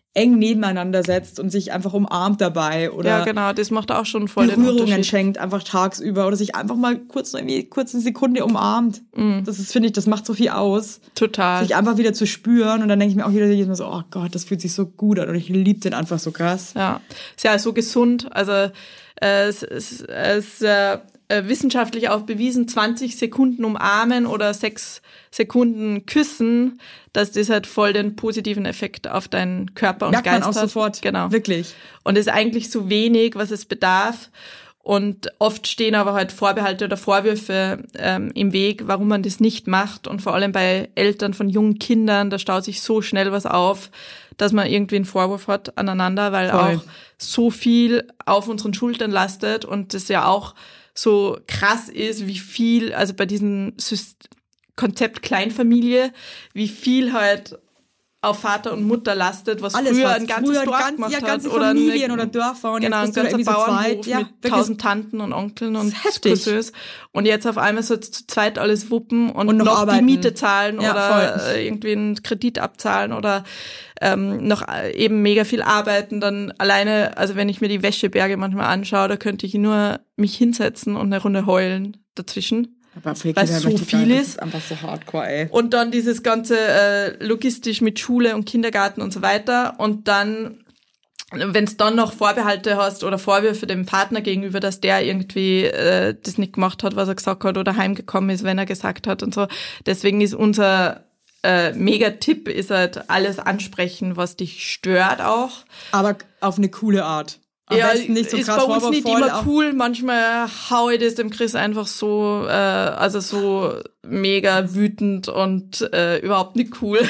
C: eng nebeneinander setzt und sich einfach umarmt dabei oder
A: ja, genau, das macht auch schon voll den
C: Berührungen
A: Unterschied.
C: schenkt, einfach tagsüber oder sich einfach mal kurz irgendwie kurz eine Sekunde umarmt.
A: Mhm.
C: Das ist, finde ich, das macht so viel aus.
A: Total.
C: Sich einfach wieder zu spüren und dann denke ich mir auch wieder jedes Mal so, oh Gott, das fühlt sich so gut an und ich liebe den einfach so krass.
A: Ja, ist ja so gesund, also äh, es ist es, äh, wissenschaftlich auch bewiesen, zwanzig Sekunden umarmen oder sechs Sekunden küssen, dass das halt voll den positiven Effekt auf deinen Körper und
C: Merkt
A: Geist
C: man auch
A: hat.
C: sofort,
A: genau.
C: Wirklich.
A: Und es ist eigentlich so wenig, was es bedarf. Und oft stehen aber halt Vorbehalte oder Vorwürfe ähm, im Weg, warum man das nicht macht. Und vor allem bei Eltern von jungen Kindern, da staut sich so schnell was auf, dass man irgendwie einen Vorwurf hat aneinander, weil
C: Voll.
A: auch so viel auf unseren Schultern lastet und das ja auch so krass ist, wie viel, also bei diesem Syst- Konzept Kleinfamilie, wie viel halt auf Vater und Mutter lastet, was
C: Alles,
A: früher
C: was
A: ein ganzes
C: früher
A: Dorf
C: ganz,
A: gemacht
C: ja,
A: hat.
C: ganze
A: Oder
C: Familien
A: eine,
C: oder Dörfer und
A: genau,
C: jetzt
A: ein
C: bist du
A: ganzer
C: irgendwie so
A: Bauernhof
C: zweit. Ja,
A: mit
C: wirklich.
A: tausend Tanten und Onkeln und
C: heftig.
A: Cousins. Und jetzt auf einmal so zu zweit alles wuppen und,
C: Und noch
A: noch
C: arbeiten.
A: die Miete zahlen
C: Ja,
A: oder
C: voll.
A: äh, irgendwie einen Kredit abzahlen oder ähm, noch äh, eben mega viel arbeiten. Dann alleine, also wenn ich mir die Wäscheberge manchmal anschaue, da könnte ich nur mich hinsetzen und eine Runde heulen dazwischen.
C: Aber für
A: weil
C: Kinder
A: so
C: möchte ich
A: viel
C: sagen, das
A: ist.
C: ist einfach so hardcore, ey.
A: Und dann dieses ganze äh, logistisch mit Schule und Kindergarten und so weiter. Und dann, wenn es dann noch Vorbehalte hast oder Vorwürfe dem Partner gegenüber, dass der irgendwie äh, das nicht gemacht hat, was er gesagt hat oder heimgekommen ist, wenn er gesagt hat und so. Deswegen ist unser äh, Mega-Tipp ist halt alles ansprechen, was dich stört auch.
C: Aber auf eine coole Art. Am
A: ja,
C: besten nicht so
A: ist
C: krass
A: bei uns nicht
C: vorwurfsvoll,
A: immer
C: auch-
A: cool. Manchmal hau ich das dem Chris einfach so, äh, also so mega wütend und äh, überhaupt nicht cool.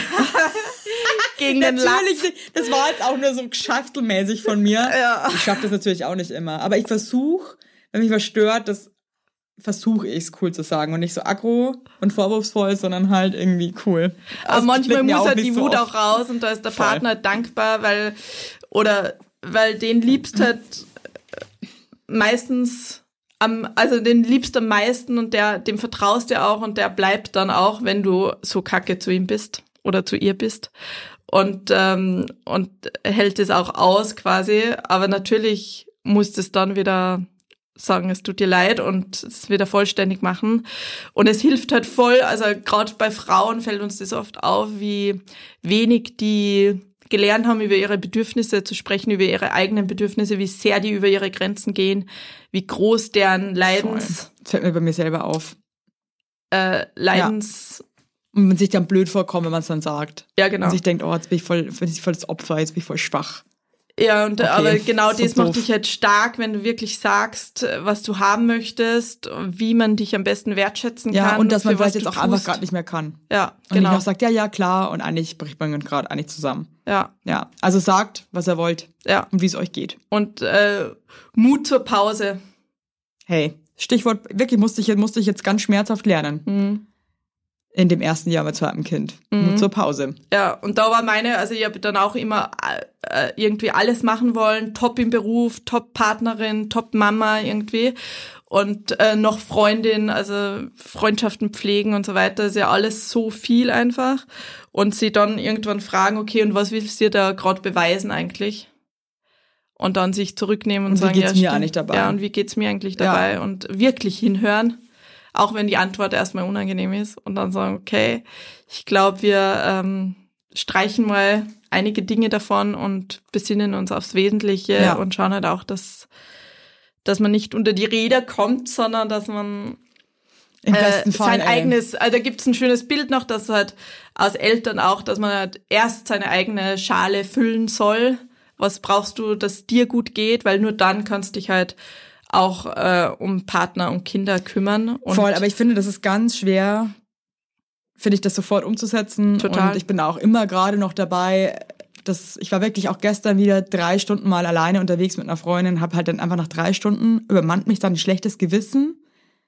A: Gegen den Latz.
C: Natürlich nicht. Das war jetzt auch nur so schachtelmäßig von mir.
A: Ja.
C: Ich schaffe das natürlich auch nicht immer. Aber ich versuche, wenn mich was stört, das versuche ich es cool zu sagen. Und nicht so aggro und vorwurfsvoll, sondern halt irgendwie cool.
A: Aber
C: Das
A: manchmal
C: klingt mir
A: muss
C: auch
A: halt
C: nicht
A: die
C: so
A: Wut
C: oft.
A: auch raus und da ist der
C: Voll.
A: Partner dankbar, weil, oder, weil den liebst halt meistens am, also den liebst am meisten und der, dem vertraust du auch und der bleibt dann auch, wenn du so kacke zu ihm bist oder zu ihr bist. Und, ähm, und hält es auch aus quasi, aber natürlich musst du es dann wieder sagen, es tut dir leid und es wieder vollständig machen. Und es hilft halt voll, also gerade bei Frauen fällt uns das oft auf, wie wenig die gelernt haben, über ihre Bedürfnisse zu sprechen, über ihre eigenen Bedürfnisse, wie sehr die über ihre Grenzen gehen, wie groß deren Leidens,
C: Voll. Das fällt mir bei mir selber auf.
A: äh, Leidens,
C: Und man sich dann blöd vorkommt, wenn man es dann sagt.
A: ja, genau.
C: Und sich denkt, oh, jetzt bin ich voll, jetzt bin ich voll das Opfer, jetzt bin ich voll schwach.
A: Ja, und
C: Okay,
A: aber genau
C: so
A: das macht
C: doof.
A: dich halt stark, wenn du wirklich sagst, was du haben möchtest, wie man dich am besten wertschätzen
C: Ja,
A: kann.
C: und dass man
A: für was
C: vielleicht jetzt
A: du
C: auch einfach
A: tust.
C: gerade nicht mehr kann.
A: Ja,
C: Und
A: genau.
C: nicht noch sagt, ja, ja, klar, und eigentlich bricht man gerade eigentlich zusammen.
A: Ja,
C: Ja, also sagt, was ihr wollt
A: ja.
C: und wie es euch geht.
A: Und äh, Mut zur Pause.
C: Hey, Stichwort, wirklich musste ich, musste ich jetzt ganz schmerzhaft lernen.
A: Mhm.
C: In dem ersten Jahr mit zweitem Kind.
A: Mhm.
C: Mut zur Pause.
A: Ja, und da war meine, also ich habe dann auch immer äh, irgendwie alles machen wollen, top im Beruf, top Partnerin, top Mama irgendwie und äh, noch Freundin, also Freundschaften pflegen und so weiter, ist ja alles so viel einfach. Und sie dann irgendwann fragen, okay, und was willst du dir da gerade beweisen eigentlich? Und dann sich zurücknehmen und,
C: Und wie
A: sagen,
C: geht's
A: ja,
C: mir
A: stimmt.
C: eigentlich dabei?
A: Ja, und wie geht's mir eigentlich
C: Ja.
A: dabei? Und wirklich hinhören. Auch wenn die Antwort erstmal unangenehm ist und dann sagen, okay, ich glaube, wir ähm, streichen mal einige Dinge davon und besinnen uns aufs Wesentliche
C: Ja.
A: und schauen halt auch, dass, dass man nicht unter die Räder kommt, sondern dass man
C: Im
A: äh,
C: besten Fall.
A: sein
C: ey.
A: eigenes, also da gibt's ein schönes Bild noch, dass halt aus Eltern auch, dass man halt erst seine eigene Schale füllen soll. Was brauchst du, dass dir gut geht, weil nur dann kannst du dich halt auch äh, um Partner und Kinder kümmern. Und
C: Voll, aber ich finde, das ist ganz schwer, finde ich, das sofort umzusetzen.
A: Total.
C: Und ich bin auch immer gerade noch dabei, dass ich war wirklich auch gestern wieder drei Stunden mal alleine unterwegs mit einer Freundin, habe halt dann einfach nach drei Stunden übermannt mich dann ein schlechtes Gewissen,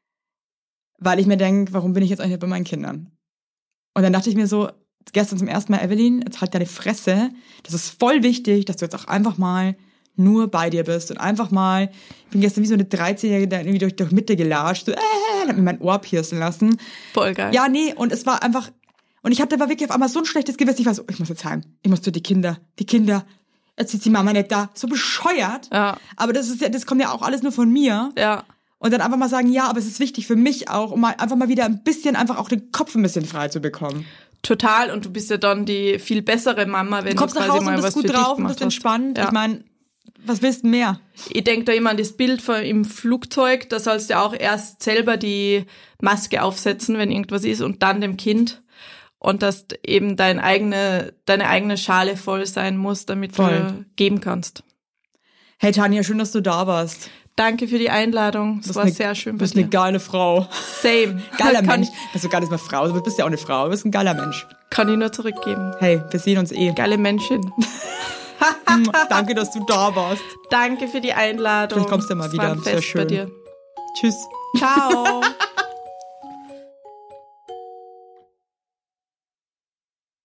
C: weil ich mir denke, warum bin ich jetzt eigentlich bei meinen Kindern? Und dann dachte ich mir so, gestern zum ersten Mal, Evelyn, jetzt halt deine Fresse. Das ist voll wichtig, dass du jetzt auch einfach mal nur bei dir bist und einfach mal, ich bin gestern wie so eine dreizehnjährige, da irgendwie durch, durch Mitte gelatscht, so, äh, hab mir mein Ohr piercen lassen.
A: voll geil.
C: Ja, nee, und es war einfach, und ich hatte aber wirklich auf einmal so ein schlechtes Gewissen, ich war so, ich muss jetzt heim, ich muss zu die Kinder, die Kinder, jetzt ist die Mama nicht da. So bescheuert.
A: Ja.
C: Aber das ist ja, das kommt ja auch alles nur von mir.
A: Ja.
C: Und dann einfach mal sagen, ja, aber es ist wichtig für mich auch, um mal einfach mal wieder ein bisschen, einfach auch den Kopf ein bisschen frei zu bekommen.
A: Total. Und du bist ja dann die viel bessere Mama, wenn
C: du kommst
A: du
C: nach
A: quasi
C: Hause
A: mal
C: und
A: was
C: bist gut
A: für dich
C: drauf und
A: gemacht
C: bist entspannt.
A: hast. Ja.
C: Ich meine, was willst du mehr?
A: Ich denke da immer an das Bild von, im Flugzeug, da sollst du ja auch erst selber die Maske aufsetzen, wenn irgendwas ist, und dann dem Kind. Und dass eben dein eigene, deine eigene Schale voll sein muss, damit
C: Voll.
A: du geben kannst.
C: Hey Tanja, schön, dass du da warst.
A: Danke für die Einladung. Es war
C: eine,
A: sehr schön
C: Du
A: bei
C: bist
A: dir.
C: eine geile Frau.
A: Same.
C: Geiler
A: kann
C: Mensch. Also gar nicht mal Frau, du bist ja auch eine Frau. Du bist ein geiler Mensch.
A: Ich, kann ich nur zurückgeben.
C: Hey, wir sehen uns eh.
A: Geile Menschin.
C: Danke, dass du da warst.
A: Danke für die Einladung.
C: Vielleicht kommst du mal
A: Es
C: wieder.
A: war ein
C: Sehr
A: Fest
C: schön.
A: bei dir.
C: Tschüss.
A: Ciao.